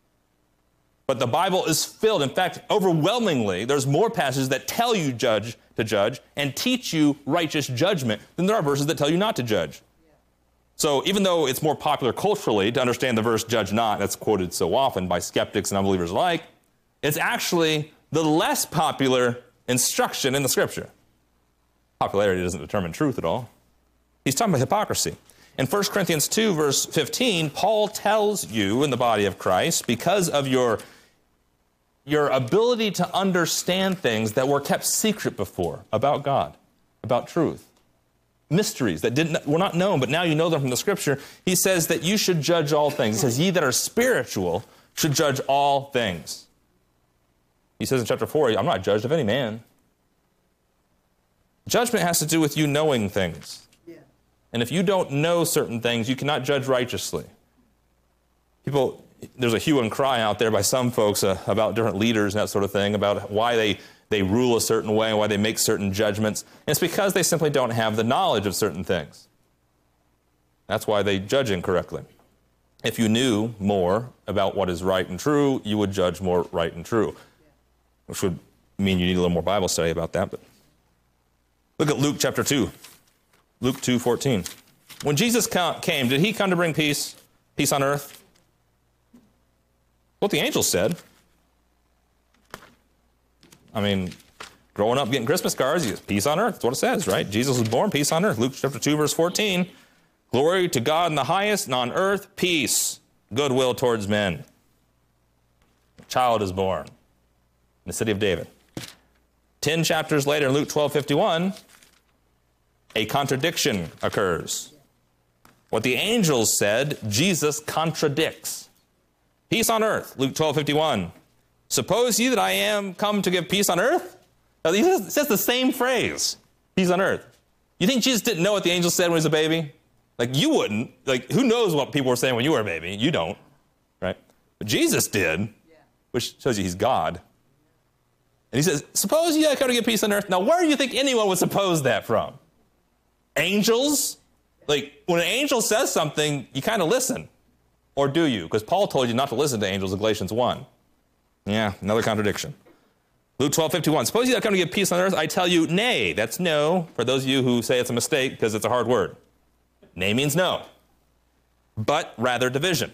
But the Bible is filled. In fact, overwhelmingly, there's more passages that tell you judge to judge and teach you righteous judgment than there are verses that tell you not to judge. So even though it's more popular culturally to understand the verse, judge not, that's quoted so often by skeptics and unbelievers alike, it's actually the less popular instruction in the Scripture. Popularity doesn't determine truth at all. He's talking about hypocrisy. In First Corinthians two, verse fifteen, Paul tells you in the body of Christ, because of your, your ability to understand things that were kept secret before about God, about truth, mysteries that didn't, were not known, but now you know them from the Scripture, he says that you should judge all things. He says, ye that are spiritual should judge all things. He says in chapter four, I'm not judged of any man. Judgment has to do with you knowing things. Yeah. And if you don't know certain things, you cannot judge righteously. People, there's a hue and cry out there by some folks uh, about different leaders and that sort of thing, about why they, they rule a certain way and why they make certain judgments. And it's because they simply don't have the knowledge of certain things. That's why they judge incorrectly. If you knew more about what is right and true, you would judge more right and true. Which would mean you need a little more Bible study about that. But look at Luke chapter two. Luke two fourteen. When Jesus came, did he come to bring peace? Peace on earth? What the angels said. I mean, growing up getting Christmas cards, peace on earth. That's what it says, right? Jesus was born, peace on earth. Luke chapter two, verse fourteen. Glory to God in the highest, and on earth, peace, goodwill towards men. A child is born in the city of David. Ten chapters later, in Luke twelve fifty-one, a contradiction occurs. What the angels said, Jesus contradicts. Peace on earth, Luke twelve fifty-one. Suppose ye that I am come to give peace on earth? Now, he says the same phrase, peace on earth. You think Jesus didn't know what the angels said when he was a baby? Like, you wouldn't. Like, who knows what people were saying when you were a baby? You don't, right? But Jesus did, which shows you he's God. And he says, suppose ye I come to give peace on earth. Now, where do you think anyone would suppose that from? Angels? Like, when an angel says something, you kind of listen. Or do you? Because Paul told you not to listen to angels in Galatians one. Yeah, another contradiction. Luke twelve fifty-one. Suppose ye I come to give peace on earth. I tell you, nay. That's no, for those of you who say it's a mistake because it's a hard word. Nay means no. But rather division.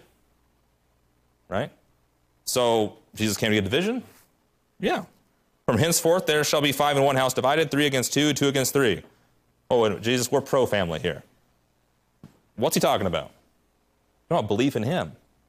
Right? So, Jesus came to give division? Yeah. From henceforth there shall be five in one house divided, three against two, two against three. Oh, wait a minute, Jesus, we're pro-family here. What's he talking about? No, belief in him.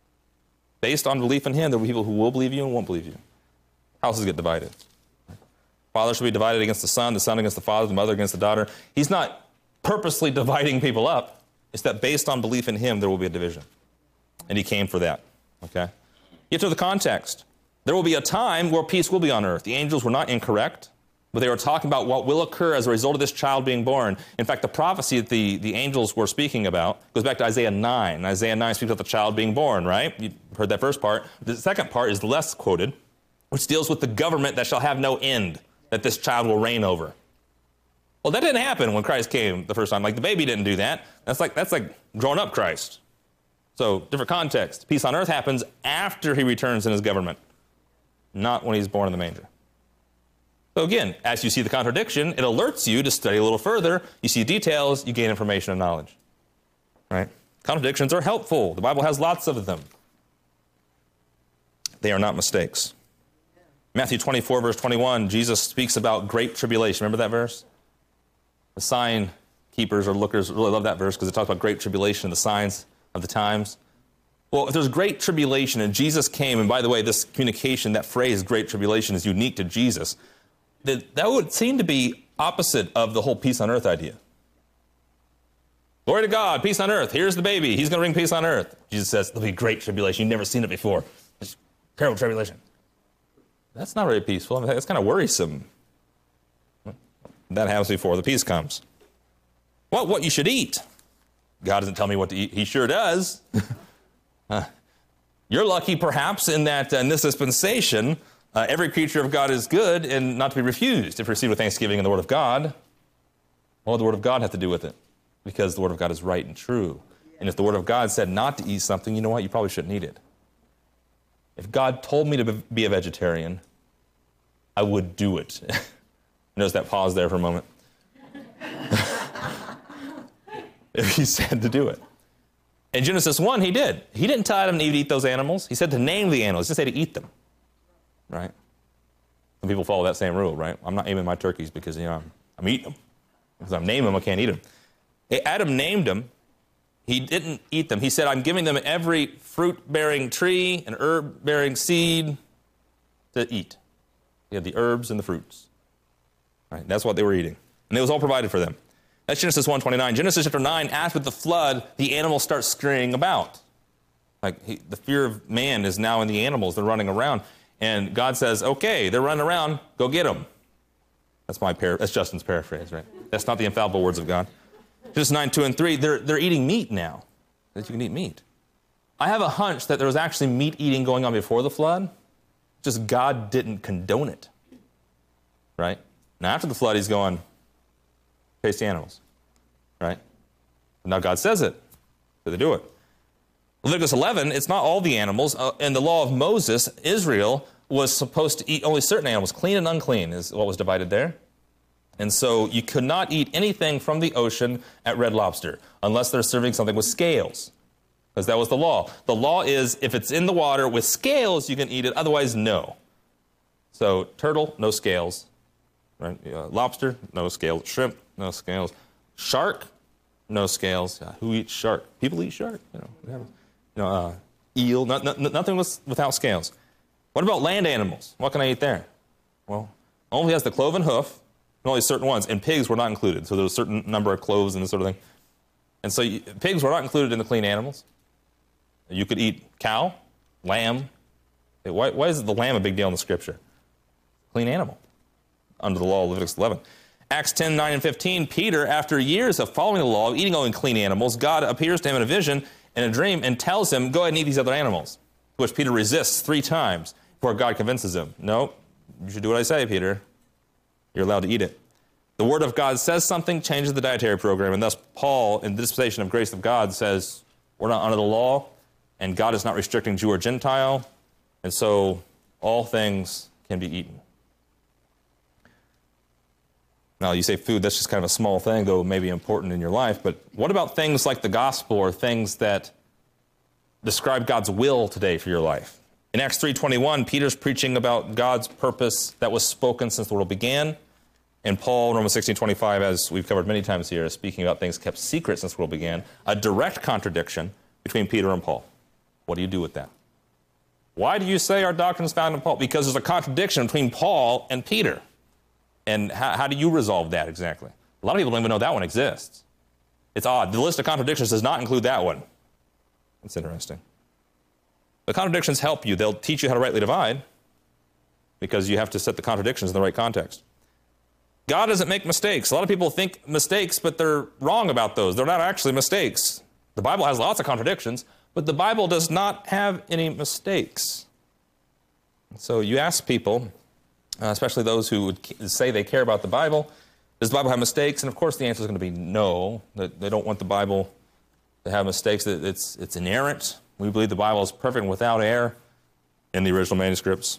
Based on belief in him, there will be people who will believe you and won't believe you. Houses get divided. Father shall be divided against the son, the son against the father, the mother against the daughter. He's not purposely dividing people up. It's that based on belief in him, there will be a division. And he came for that. Okay? Get to the context. There will be a time where peace will be on earth. The angels were not incorrect, but they were talking about what will occur as a result of this child being born. In fact, the prophecy that the, the angels were speaking about goes back to Isaiah nine. Isaiah nine speaks about the child being born, right? You heard that first part. The second part is less quoted, which deals with the government that shall have no end, that this child will reign over. Well, that didn't happen when Christ came the first time. Like, the baby didn't do that. That's like, that's like grown up Christ. So, different context. Peace on earth happens after he returns in his government, not when he's born in the manger. So again, as you see the contradiction, it alerts you to study a little further. You see details, you gain information and knowledge. Right? Contradictions are helpful. The Bible has lots of them. They are not mistakes. Matthew twenty-four, verse twenty-one, Jesus speaks about great tribulation. Remember that verse? The sign keepers or lookers really love that verse because it talks about great tribulation and the signs of the times. Well, if there's great tribulation and Jesus came, and by the way, this communication, that phrase, great tribulation, is unique to Jesus, that, that would seem to be opposite of the whole peace on earth idea. Glory to God, peace on earth. Here's the baby. He's going to bring peace on earth. Jesus says, there'll be great tribulation. You've never seen it before. It's terrible tribulation. That's not very peaceful. In fact, it's kind of worrisome. That happens before the peace comes. Well, what you should eat. God doesn't tell me what to eat. He sure does. uh, you're lucky, perhaps, in that uh, in this dispensation, uh, every creature of God is good and not to be refused if received with thanksgiving in the Word of God. What does the Word of God have to do with it? Because the Word of God is right and true. And if the Word of God said not to eat something, you know what? You probably shouldn't eat it. If God told me to be a vegetarian, I would do it. Notice that pause there for a moment. If he said to do it. In Genesis one, he did. He didn't tell Adam and Eve to eat those animals. He said to name the animals. He didn't say to eat them. Right? Some people follow that same rule, right? I'm not naming my turkeys because, you know, I'm, I'm eating them. Because I'm naming them, I can't eat them. Adam named them. He didn't eat them. He said, I'm giving them every fruit-bearing tree and herb-bearing seed to eat. He had the herbs and the fruits. Right? That's what they were eating. And it was all provided for them. That's Genesis one twenty-nine. Genesis chapter nine, after the flood, the animals start scurrying about. Like he, the fear of man is now in the animals. They're running around. And God says, okay, they're running around. Go get them. That's my par- that's Justin's paraphrase, right? That's not the infallible words of God. Genesis nine, two, and three, they're, they're eating meat now. That you can eat meat. I have a hunch that there was actually meat eating going on before the flood. Just God didn't condone it. Right? Now after the flood, he's going, taste the animals. Right? Now God says it. So they do it. Leviticus eleven, it's not all the animals. Uh, in the law of Moses, Israel was supposed to eat only certain animals. Clean and unclean is what was divided there. And so you could not eat anything from the ocean at Red Lobster unless they're serving something with scales, because that was the law. The law is if it's in the water with scales, you can eat it. Otherwise, no. So turtle, no scales. Right? Uh, lobster, no scales. Shrimp, no scales. Shark, no scales. Uh, who eats shark? People eat shark. You know, we have, you know uh, eel. Not, not, nothing was without scales. What about land animals? What can I eat there? Well, only has the cloven hoof. Only certain ones, and pigs were not included. So there was a certain number of cloves and this sort of thing. And so you, pigs were not included in the clean animals. You could eat cow, lamb. Why, why is the lamb a big deal in the Scripture? Clean animal under the law of Leviticus eleven. Acts ten, nine, and fifteen, Peter, after years of following the law of eating only clean animals, God appears to him in a vision, in a dream, and tells him, go ahead and eat these other animals, to which Peter resists three times before God convinces him. No, you should do what I say, Peter. You're allowed to eat it. The Word of God says something, changes the dietary program, and thus Paul, in the dispensation of grace of God, says we're not under the law, and God is not restricting Jew or Gentile, and so all things can be eaten. Now, you say food, that's just kind of a small thing, though maybe important in your life, but what about things like the gospel or things that describe God's will today for your life? In Acts three twenty-one, Peter's preaching about God's purpose that was spoken since the world began. And Paul, Romans sixteen twenty-five, as we've covered many times here, is speaking about things kept secret since the world began. A direct contradiction between Peter and Paul. What do you do with that? Why do you say our doctrine is found in Paul? Because there's a contradiction between Paul and Peter. And how, how do you resolve that exactly? A lot of people don't even know that one exists. It's odd. The list of contradictions does not include that one. That's interesting. The contradictions help you. They'll teach you how to rightly divide because you have to set the contradictions in the right context. God doesn't make mistakes. A lot of people think mistakes, but they're wrong about those. They're not actually mistakes. The Bible has lots of contradictions, but the Bible does not have any mistakes. So you ask people, uh, especially those who would say they care about the Bible, does the Bible have mistakes? And of course the answer is going to be no. That they don't want the Bible to have mistakes. It's, it's inerrant. We believe the Bible is perfect and without error in the original manuscripts.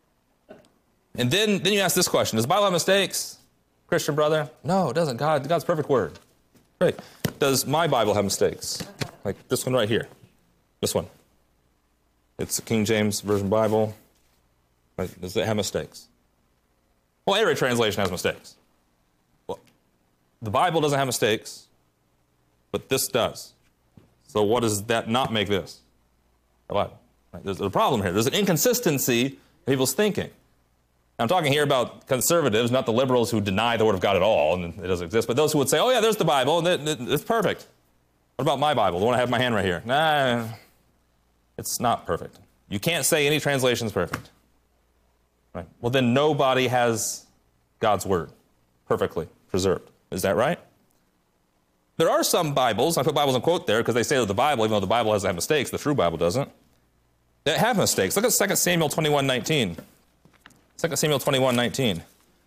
And then, then you ask this question, does the Bible have mistakes? Christian brother? No, it doesn't. God, God's perfect word. Great. Does my Bible have mistakes? Like this one right here. This one. It's the King James Version Bible. Right. Does it have mistakes? Well, every translation has mistakes. Well, the Bible doesn't have mistakes, but this does. So what does that not make this? The Bible. Right. There's a problem here. There's an inconsistency in people's thinking. I'm talking here about conservatives, not the liberals who deny the Word of God at all, and it doesn't exist, but those who would say, oh yeah, there's the Bible, and it, it, it's perfect. What about my Bible, the one I have in my hand right here? Nah, it's not perfect. You can't say any translation is perfect. Right. Well, then nobody has God's Word perfectly preserved. Is that right? There are some Bibles, I put Bibles in quote there because they say that the Bible, even though the Bible doesn't have mistakes, the true Bible doesn't, that have mistakes. Look at Second Samuel twenty-one nineteen. Second Samuel twenty-one nineteen.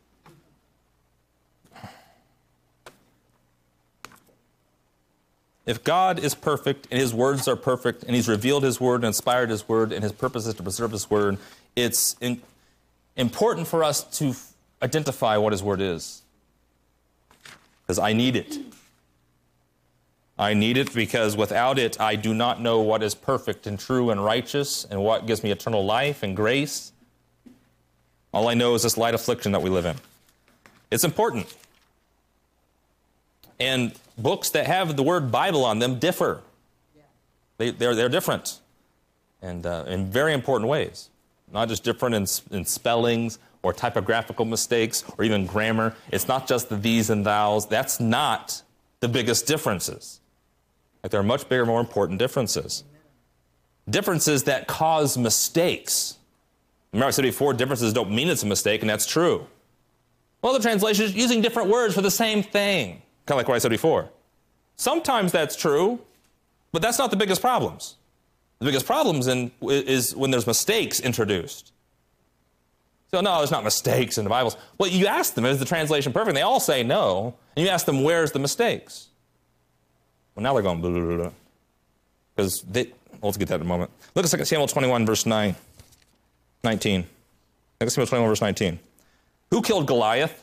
If God is perfect and His words are perfect and He's revealed His word and inspired His word and His purpose is to preserve His word, it's in, important for us to identify what his word is. Because I need it. I need it because without it, I do not know what is perfect and true and righteous and what gives me eternal life and grace. All I know is this light affliction that we live in. It's important. And books that have the word Bible on them differ. They, they're, they're different and uh, in very important ways. Not just different in, in spellings or typographical mistakes or even grammar. It's not just the these and thous. That's not the biggest differences. Like, there are much bigger, more important differences. Differences that cause mistakes. Remember I said before, differences don't mean it's a mistake, and that's true. Well, the translation is using different words for the same thing. Kind of like what I said before. Sometimes that's true, but that's not the biggest problems. The biggest problems in, is when there's mistakes introduced. So, no, there's not mistakes in the Bibles. Well, you ask them, is the translation perfect? And they all say no. And you ask them, where's the mistakes? Well, now they're going blah, blah, blah, blah. Because they, well, let's get that in a moment. Look at Second Samuel twenty-one, verse nine, nineteen. Second Samuel twenty-one, verse nineteen. Who killed Goliath?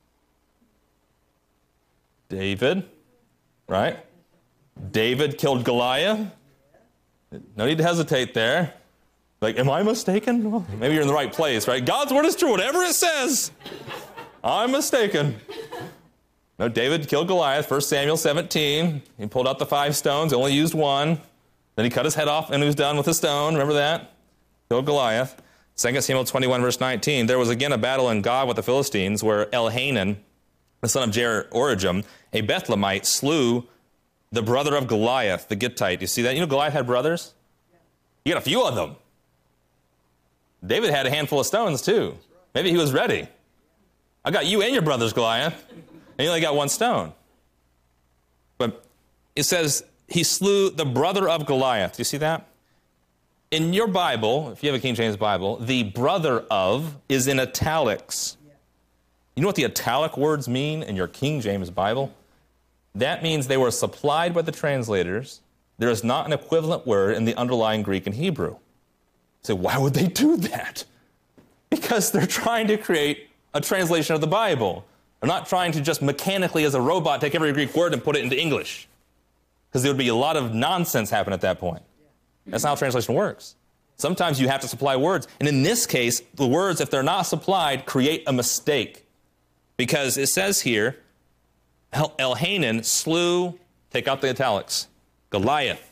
David, right? David killed Goliath. No need to hesitate there. Like, am I mistaken? Well, maybe you're in the right place, right? God's word is true. Whatever it says, I'm mistaken. No, David killed Goliath. First Samuel seventeen. He pulled out the five stones. He only used one. Then he cut his head off and he was done with the stone. Remember that? Killed Goliath. Second Samuel twenty-one, verse nineteen. There was again a battle in Gob with the Philistines where Elhanan, the son of Jehoram, a Bethlehemite, slew the brother of Goliath, the Gittite. You see that? You know Goliath had brothers? You got a few of them. David had a handful of stones too. Maybe he was ready. I got you and your brothers, Goliath. And you only got one stone. But it says he slew the brother of Goliath. Do you see that? In your Bible, if you have a King James Bible, the brother of is in italics. You know what the italic words mean in your King James Bible? That means they were supplied by the translators. There is not an equivalent word in the underlying Greek and Hebrew. So why would they do that? Because they're trying to create a translation of the Bible. They're not trying to just mechanically, as a robot, take every Greek word and put it into English. Because there would be a lot of nonsense happen at that point. That's not how translation works. Sometimes you have to supply words. And in this case, the words, if they're not supplied, create a mistake. Because it says here, Elhanan slew, take out the italics, Goliath.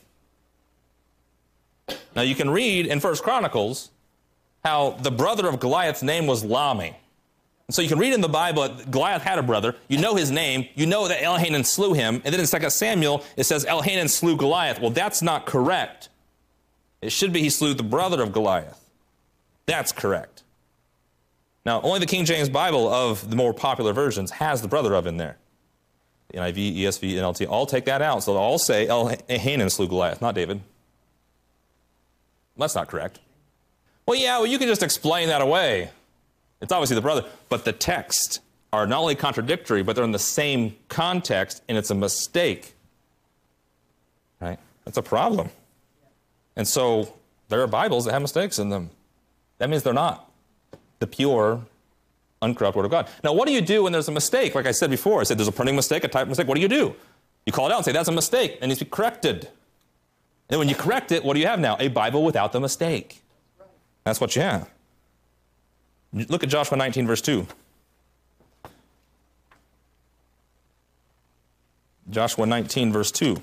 Now you can read in First Chronicles how the brother of Goliath's name was Lami. And so you can read in the Bible that Goliath had a brother. You know his name. You know that Elhanan slew him. And then in Second Samuel, it says Elhanan slew Goliath. Well, that's not correct. It should be he slew the brother of Goliath. That's correct. Now, only the King James Bible of the more popular versions has the brother of in there. The N I V, E S V, N L T, all take that out. So they'll all say Elhanan slew Goliath, not David. That's not correct. Well, yeah, well, you can just explain that away. It's obviously the brother. But the texts are not only contradictory, but they're in the same context, and it's a mistake. Right? That's a problem. And so there are Bibles that have mistakes in them. That means they're not the pure, uncorrupt Word of God. Now, what do you do when there's a mistake? Like I said before, I said there's a printing mistake, a type mistake. What do you do? You call it out and say, that's a mistake. It needs to be corrected. And when you correct it, what do you have now? A Bible without the mistake. That's what you have. Look at Joshua nineteen, verse two. Joshua nineteen, verse two.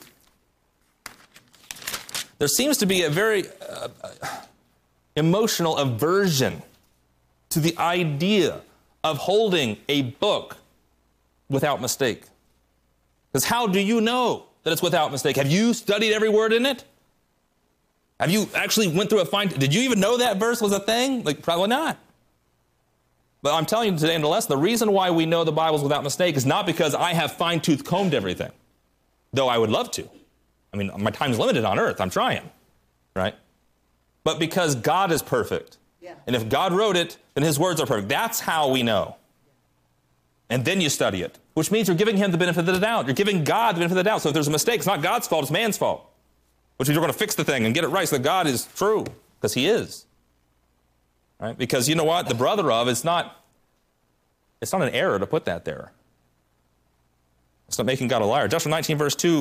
There seems to be a very uh, emotional aversion to the idea of holding a book without mistake. Because how do you know that it's without mistake? Have you studied every word in it? Have you actually went through a fine... Did you even know that verse was a thing? Like, probably not. But I'm telling you today, nonetheless, the reason why we know the Bible's without mistake is not because I have fine-tooth combed everything, though I would love to. I mean, my time's limited on earth. I'm trying, right? But because God is perfect. Yeah. And if God wrote it, then his words are perfect. That's how we know. And then you study it, which means you're giving him the benefit of the doubt. You're giving God the benefit of the doubt. So if there's a mistake, it's not God's fault, it's man's fault. Which means you're going to fix the thing and get it right so that God is true, because he is. Right? Because you know what? The brother of is not, It's not an error to put that there. It's not making God a liar. Joshua nineteen, verse two.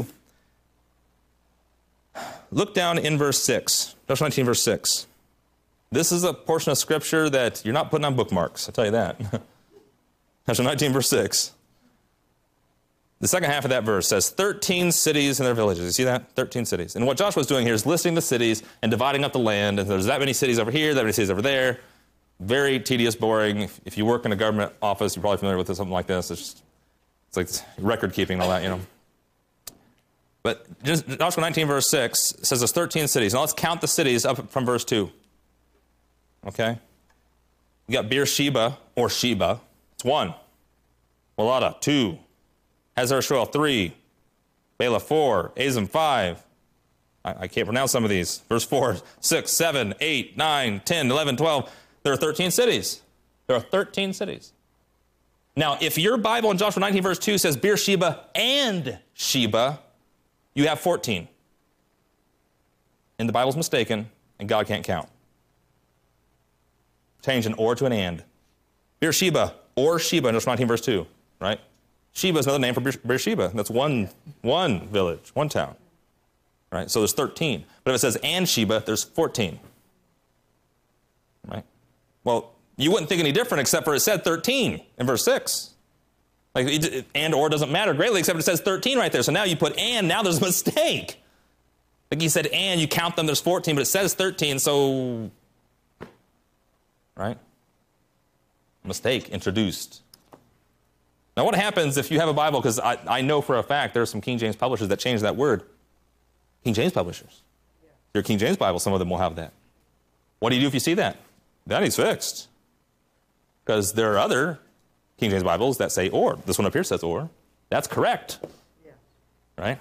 Look down in verse six. Joshua nineteen, verse six. This is a portion of Scripture that you're not putting on bookmarks, I'll tell you that. Joshua nineteen, verse six. The second half of that verse says, thirteen cities and their villages. You see that? thirteen cities. And what Joshua's doing here is listing the cities and dividing up the land. And there's that many cities over here, that many cities over there. Very tedious, boring. If, if you work in a government office, you're probably familiar with something like this. It's just, it's like record keeping and all that, you know. But just Joshua nineteen, verse six says there's thirteen cities. Now let's count the cities up from verse two. Okay? You got Beersheba, or Sheba. It's one. Walada, two. Hazar Shual, three. Bela, four. Azim, five. I, I can't pronounce some of these. Verse four, six, seven, eight, nine, ten, eleven, twelve. There are thirteen cities. There are thirteen cities. Now, if your Bible in Joshua nineteen, verse two says Beersheba and Sheba, you have fourteen. And the Bible's mistaken, and God can't count. Change an or to an and. Beersheba or Sheba in Joshua nineteen, verse two, right? Sheba is another name for Beersheba. That's one, one village, one town, right? So there's thirteen. But if it says and Sheba, there's fourteen, right? Well, you wouldn't think any different except for it said thirteen in verse six. Like, it, and or doesn't matter greatly except it says thirteen right there. So now you put and, now there's a mistake. Like you said and, you count them, there's fourteen, but it says thirteen, so, right? Mistake introduced. Now, what happens if you have a Bible, because I, I know for a fact there are some King James publishers that change that word. King James publishers. Yeah. Your King James Bible, some of them will have that. What do you do if you see that? That needs fixed. Because there are other King James Bibles that say or. This one up here says or. That's correct. Yeah. Right?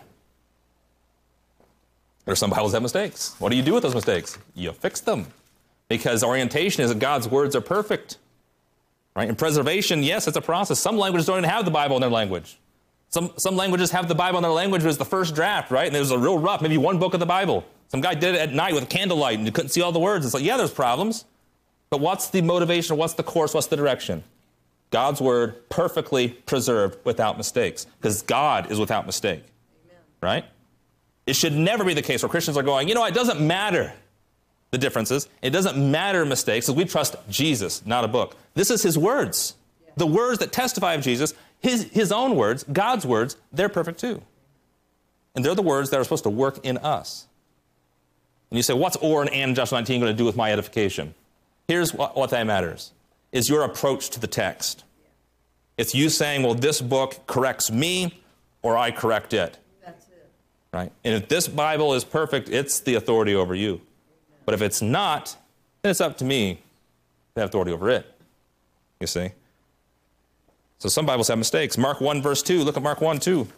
There are some Bibles that have mistakes. What do you do with those mistakes? You fix them. Because orientation is that God's words are perfect. Right? And preservation, yes, it's a process. Some languages don't even have the Bible in their language. Some, some languages have the Bible in their language, but it's the first draft, right? And there's a real rough, maybe one book of the Bible. Some guy did it at night with candlelight and you couldn't see all the words. It's like, yeah, there's problems. But what's the motivation? What's the course? What's the direction? God's word perfectly preserved without mistakes. Because God is without mistake. Amen. Right? It should never be the case where Christians are going, you know, it doesn't matter the differences. It doesn't matter mistakes, because we trust Jesus, not a book. This is his words. Yeah. The words that testify of Jesus, his, his own words, God's words, they're perfect too. And they're the words that are supposed to work in us. And you say, what's or and and Joshua nineteen going to do with my edification? Here's what, what that matters, is your approach to the text. Yeah. It's you saying, well, this book corrects me, or I correct it. That's it. Right? And if this Bible is perfect, it's the authority over you. But if it's not, then it's up to me to have authority over it. You see? So some Bibles have mistakes. Mark one, verse two. Look at Mark one, two.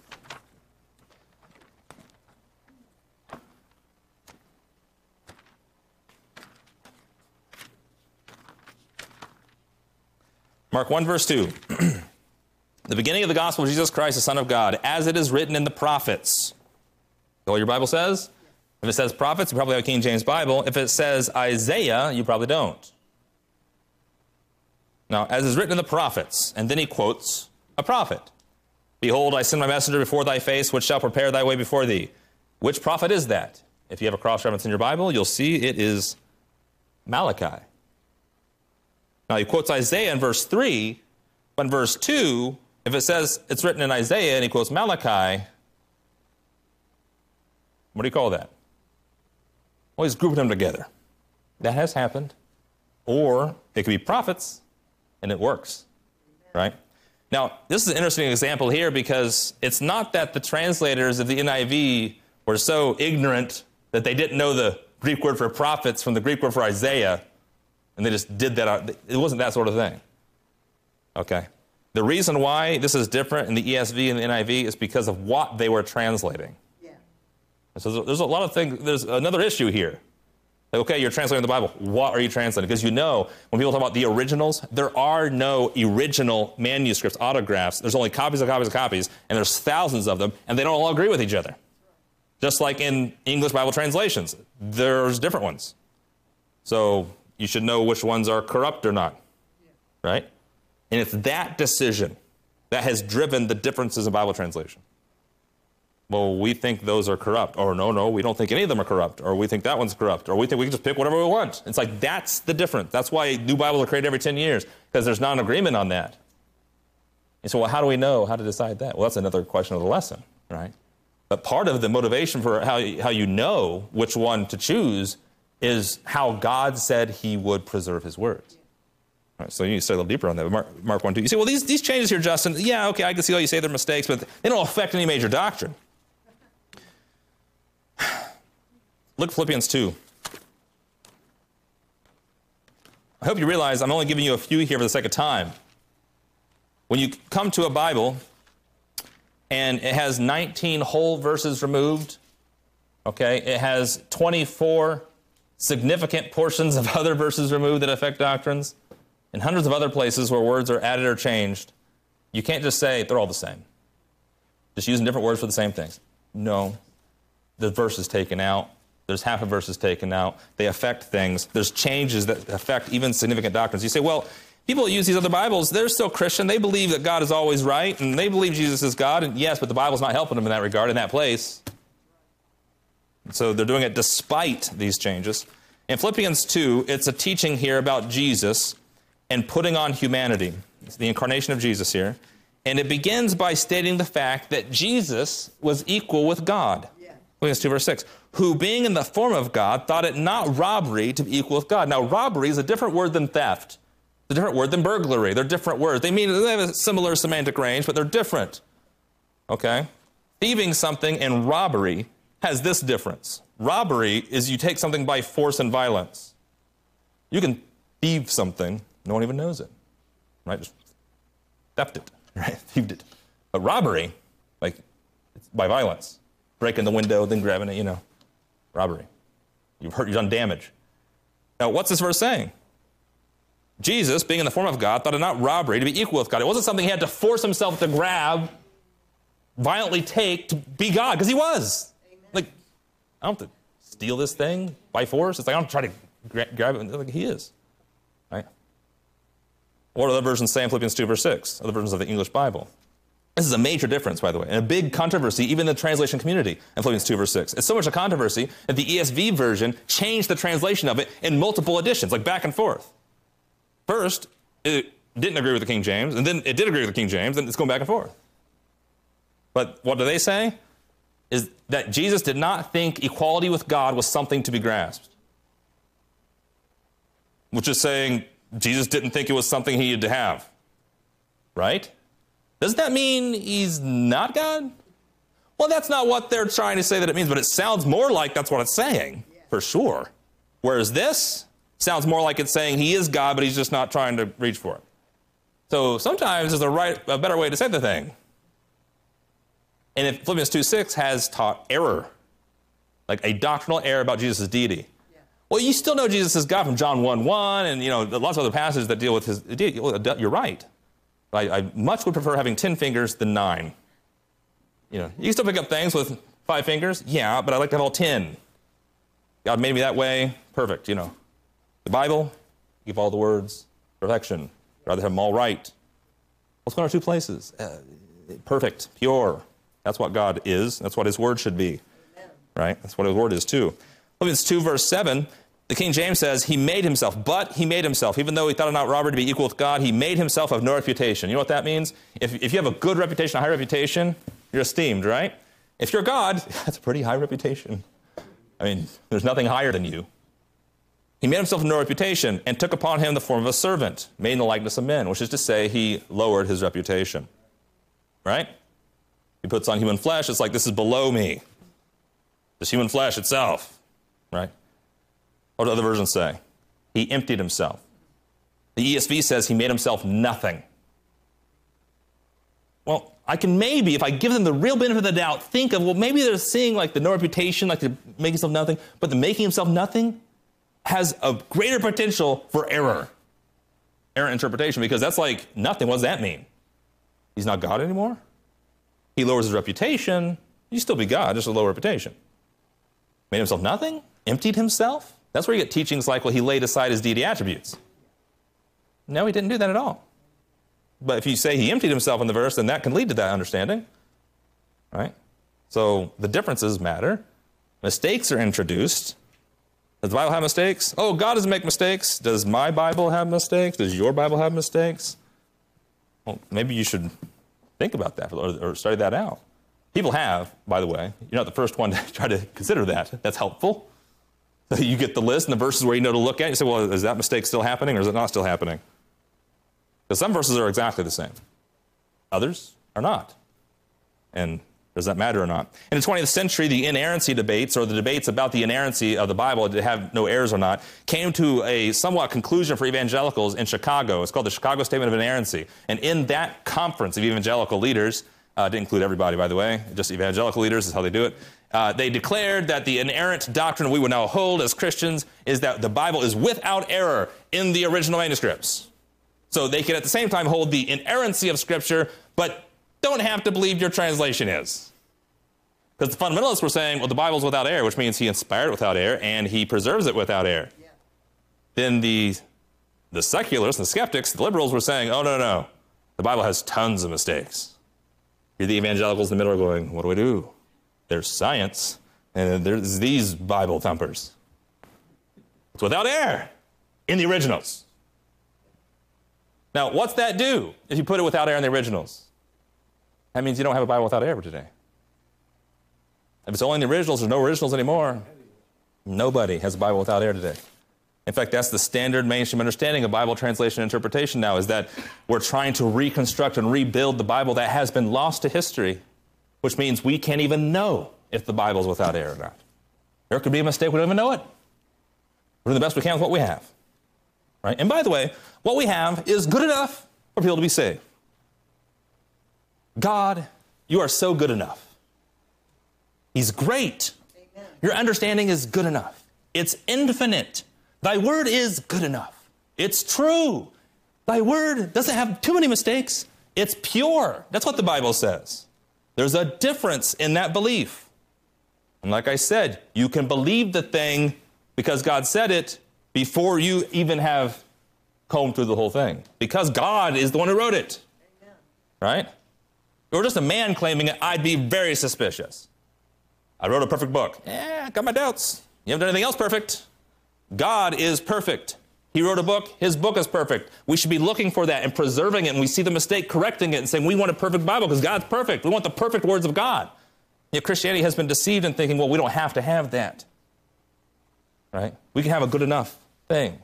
Mark one, verse two. The beginning of the gospel of Jesus Christ, the Son of God, as it is written in the prophets. Is that what your Bible says? If it says prophets, you probably have a King James Bible. If it says Isaiah, you probably don't. Now, as is written in the prophets, and then he quotes a prophet. Behold, I send my messenger before thy face, which shall prepare thy way before thee. Which prophet is that? If you have a cross-reference in your Bible, you'll see it is Malachi. Now, he quotes Isaiah in verse three, but in verse two, if it says it's written in Isaiah and he quotes Malachi, what do you call that? Well, he's grouping them together. That has happened. Or it could be prophets, and it works, right? Now, this is an interesting example here because it's not that the translators of the N I V were so ignorant that they didn't know the Greek word for prophets from the Greek word for Isaiah, and they just did that. It wasn't that sort of thing, okay? The reason why this is different in the E S V and the N I V is because of what they were translating. So there's a lot of things, there's another issue here. Like, okay, you're translating the Bible. What are you translating? Because you know, when people talk about the originals, there are no original manuscripts, autographs. There's only copies of copies of copies, and there's thousands of them, and they don't all agree with each other. Just like in English Bible translations, there's different ones. So you should know which ones are corrupt or not, right? And it's that decision that has driven the differences in Bible translation. Well, we think those are corrupt. Or no, no, we don't think any of them are corrupt. Or we think that one's corrupt. Or we think we can just pick whatever we want. It's like, that's the difference. That's why new Bibles are created every ten years, because there's not an agreement on that. And so, well, how do we know how to decide that? Well, that's another question of the lesson, right? But part of the motivation for how, how you know which one to choose is how God said he would preserve his words. All right, so you need to study a little deeper on that. Mark, Mark one, two. You say, well, these, these changes here, Justin, yeah, okay, I can see how you say they're mistakes, but they don't affect any major doctrine. Look at Philippians two. I hope you realize I'm only giving you a few here for the sake of time. When you come to a Bible and it has nineteen whole verses removed, okay, it has twenty-four significant portions of other verses removed that affect doctrines, and hundreds of other places where words are added or changed, you can't just say they're all the same. Just using different words for the same things. No. The verse is taken out. There's half a verse is taken out. They affect things. There's changes that affect even significant doctrines. You say, well, people that use these other Bibles, they're still Christian. They believe that God is always right, and they believe Jesus is God. And yes, but the Bible's not helping them in that regard, in that place. So they're doing it despite these changes. In Philippians two, it's a teaching here about Jesus and putting on humanity. It's the incarnation of Jesus here. And it begins by stating the fact that Jesus was equal with God. Yeah. Philippians two, verse six. Who, being in the form of God, thought it not robbery to be equal with God. Now, robbery is a different word than theft. It's a different word than burglary. They're different words. They mean they have a similar semantic range, but they're different. Okay? Thieving something and robbery has this difference. Robbery is you take something by force and violence. You can thieve something, no one even knows it. Right? Just theft it. Right? Thieved it. But robbery, like, it's by violence. Breaking the window, then grabbing it, you know. Robbery. You've hurt, you've done damage. Now, what's this verse saying? Jesus, being in the form of God, thought it not robbery to be equal with God. It wasn't something he had to force himself to grab, violently take to be God, because he was. Amen. Like, I don't have to steal this thing by force. It's like I don't try to gra- grab it. Like he is. Right? What do other versions say in Philippians two, verse six? Other versions of the English Bible. This is a major difference, by the way, and a big controversy, even in the translation community, in Philippians two, verse six. It's so much a controversy that the E S V version changed the translation of it in multiple editions, like back and forth. First, it didn't agree with the King James, and then it did agree with the King James, and it's going back and forth. But what do they say? Is that Jesus did not think equality with God was something to be grasped. Which is saying Jesus didn't think it was something he had to have. Right? Does that mean he's not God? Well, that's not what they're trying to say that it means, but it sounds more like that's what it's saying, for sure. Whereas this sounds more like it's saying he is God, but he's just not trying to reach for it. So sometimes there's a, right, a better way to say the thing. And if Philippians two six has taught error, like a doctrinal error about Jesus' deity, yeah. Well, you still know Jesus is God from John one one, and you know lots of other passages that deal with his deity. Well, you're right. I, I much would prefer having ten fingers than nine. You know, you can still pick up things with five fingers. Yeah, but I like to have all ten. God made me that way. Perfect, you know. The Bible, give all the words, perfection. I'd rather have them all right. Let's go to two places. Uh, perfect, pure. That's what God is. That's what his word should be. Amen. Right? That's what his word is too. Philippians two, verse seven. The King James says, he made himself, but he made himself. Even though he thought it not robbery to be equal with God, he made himself of no reputation. You know what that means? If, if you have a good reputation, a high reputation, you're esteemed, right? If you're God, that's a pretty high reputation. I mean, there's nothing higher than you. He made himself of no reputation and took upon him the form of a servant, made in the likeness of men, which is to say he lowered his reputation. Right? He puts on human flesh. It's like, this is below me. This human flesh itself. Right? What do other versions say? He emptied himself. The E S V says he made himself nothing. Well, I can maybe, if I give them the real benefit of the doubt, think of, well, maybe they're seeing like the no reputation, like the making himself nothing, but the making himself nothing has a greater potential for error. Error interpretation, because that's like nothing. What does that mean? He's not God anymore? He lowers his reputation. You still be God, just a low reputation. Made himself nothing? Emptied himself? That's where you get teachings like, well, he laid aside his deity attributes. No, he didn't do that at all. But if you say he emptied himself in the verse, then that can lead to that understanding. Right? So the differences matter. Mistakes are introduced. Does the Bible have mistakes? Oh, God doesn't make mistakes. Does my Bible have mistakes? Does your Bible have mistakes? Well, maybe you should think about that or, or study that out. People have, by the way. You're not the first one to try to consider that. That's helpful. So you get the list and the verses where you know to look at. You say, well, is that mistake still happening or is it not still happening? Because some verses are exactly the same. Others are not. And does that matter or not? In the twentieth century, the inerrancy debates, or the debates about the inerrancy of the Bible, to have no errors or not, came to a somewhat conclusion for evangelicals in Chicago. It's called the Chicago Statement of Inerrancy. And in that conference of evangelical leaders, uh, didn't include everybody, by the way, just evangelical leaders is how they do it, uh, they declared that the inerrant doctrine we would now hold as Christians is that the Bible is without error in the original manuscripts. So they can at the same time hold the inerrancy of Scripture, but don't have to believe your translation is. Because the fundamentalists were saying, well, the Bible's without error, which means he inspired it without error, and he preserves it without error. Yeah. Then the, the secularists, the skeptics, the liberals were saying, oh, no, no, the Bible has tons of mistakes. Here the evangelicals in the middle are going, what do we do? There's science, and there's these Bible thumpers. It's without error in the originals. Now, what's that do if you put it without error in the originals? That means you don't have a Bible without error today. If it's only in the originals, there's no originals anymore. Nobody has a Bible without error today. In fact, that's the standard mainstream understanding of Bible translation and interpretation now, is that we're trying to reconstruct and rebuild the Bible that has been lost to history, which means we can't even know if the Bible's without error or not. There could be a mistake, we don't even know it. We're doing the best we can with what we have. Right? And by the way, what we have is good enough for people to be saved. God, you are so good enough. He's great. Amen. Your understanding is good enough. It's infinite. Thy word is good enough. It's true. Thy word doesn't have too many mistakes. It's pure. That's what the Bible says. There's a difference in that belief. And like I said, you can believe the thing because God said it before you even have combed through the whole thing. Because God is the one who wrote it. Amen. Right? If it were just a man claiming it, I'd be very suspicious. I wrote a perfect book. Yeah, I got my doubts. You haven't done anything else perfect. God is perfect. He wrote a book. His book is perfect. We should be looking for that and preserving it. And we see the mistake, correcting it and saying, we want a perfect Bible because God's perfect. We want the perfect words of God. Yet Christianity has been deceived in thinking, well, we don't have to have that. Right? We can have a good enough thing.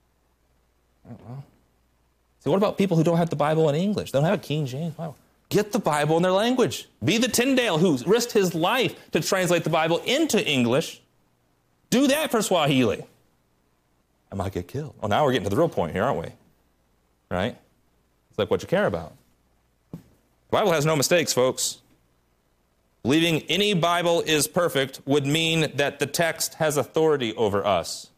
Well, see, what about people who don't have the Bible in English? They don't have a King James Bible. Get the Bible in their language. Be the Tyndale who risked his life to translate the Bible into English. Do that for Swahili. I might get killed. Well, now we're getting to the real point here, aren't we? Right? It's like what you care about. The Bible has no mistakes, folks. Believing any Bible is perfect would mean that the text has authority over us.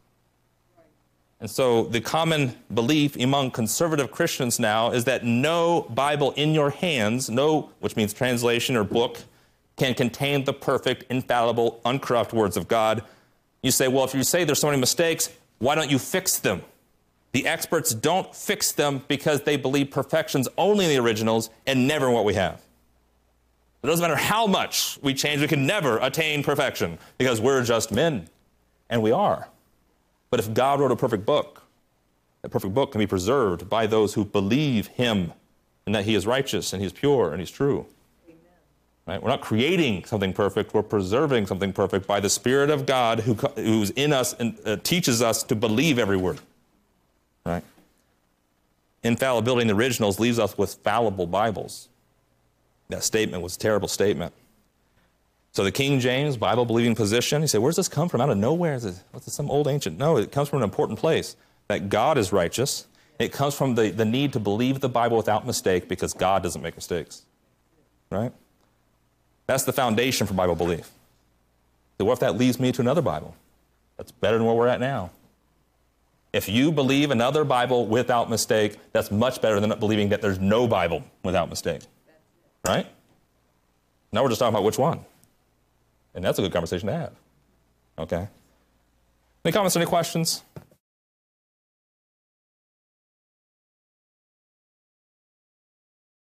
And so the common belief among conservative Christians now is that no Bible in your hands, no, which means translation or book, can contain the perfect, infallible, uncorrupt words of God. You say, well, if you say there's so many mistakes, why don't you fix them? The experts don't fix them because they believe perfection's only in the originals and never in what we have. It doesn't matter how much we change, we can never attain perfection because we're just men, and we are. But if God wrote a perfect book, that perfect book can be preserved by those who believe him and that he is righteous and he's pure and he's true. Amen. Right? We're not creating something perfect, we're preserving something perfect by the Spirit of God who, who's in us and uh, teaches us to believe every word. Right? Infallibility in the originals leaves us with fallible Bibles. That statement was a terrible statement. So the King James Bible-believing position, you say, where's this come from? Out of nowhere? Is it, what's this, some old ancient? No, it comes from an important place, that God is righteous. It comes from the, the need to believe the Bible without mistake because God doesn't make mistakes. Right? That's the foundation for Bible belief. So what if that leads me to another Bible that's better than where we're at now? If you believe another Bible without mistake, that's much better than believing that there's no Bible without mistake. Right? Now we're just talking about which one. And that's a good conversation to have. Okay? Any comments, any questions?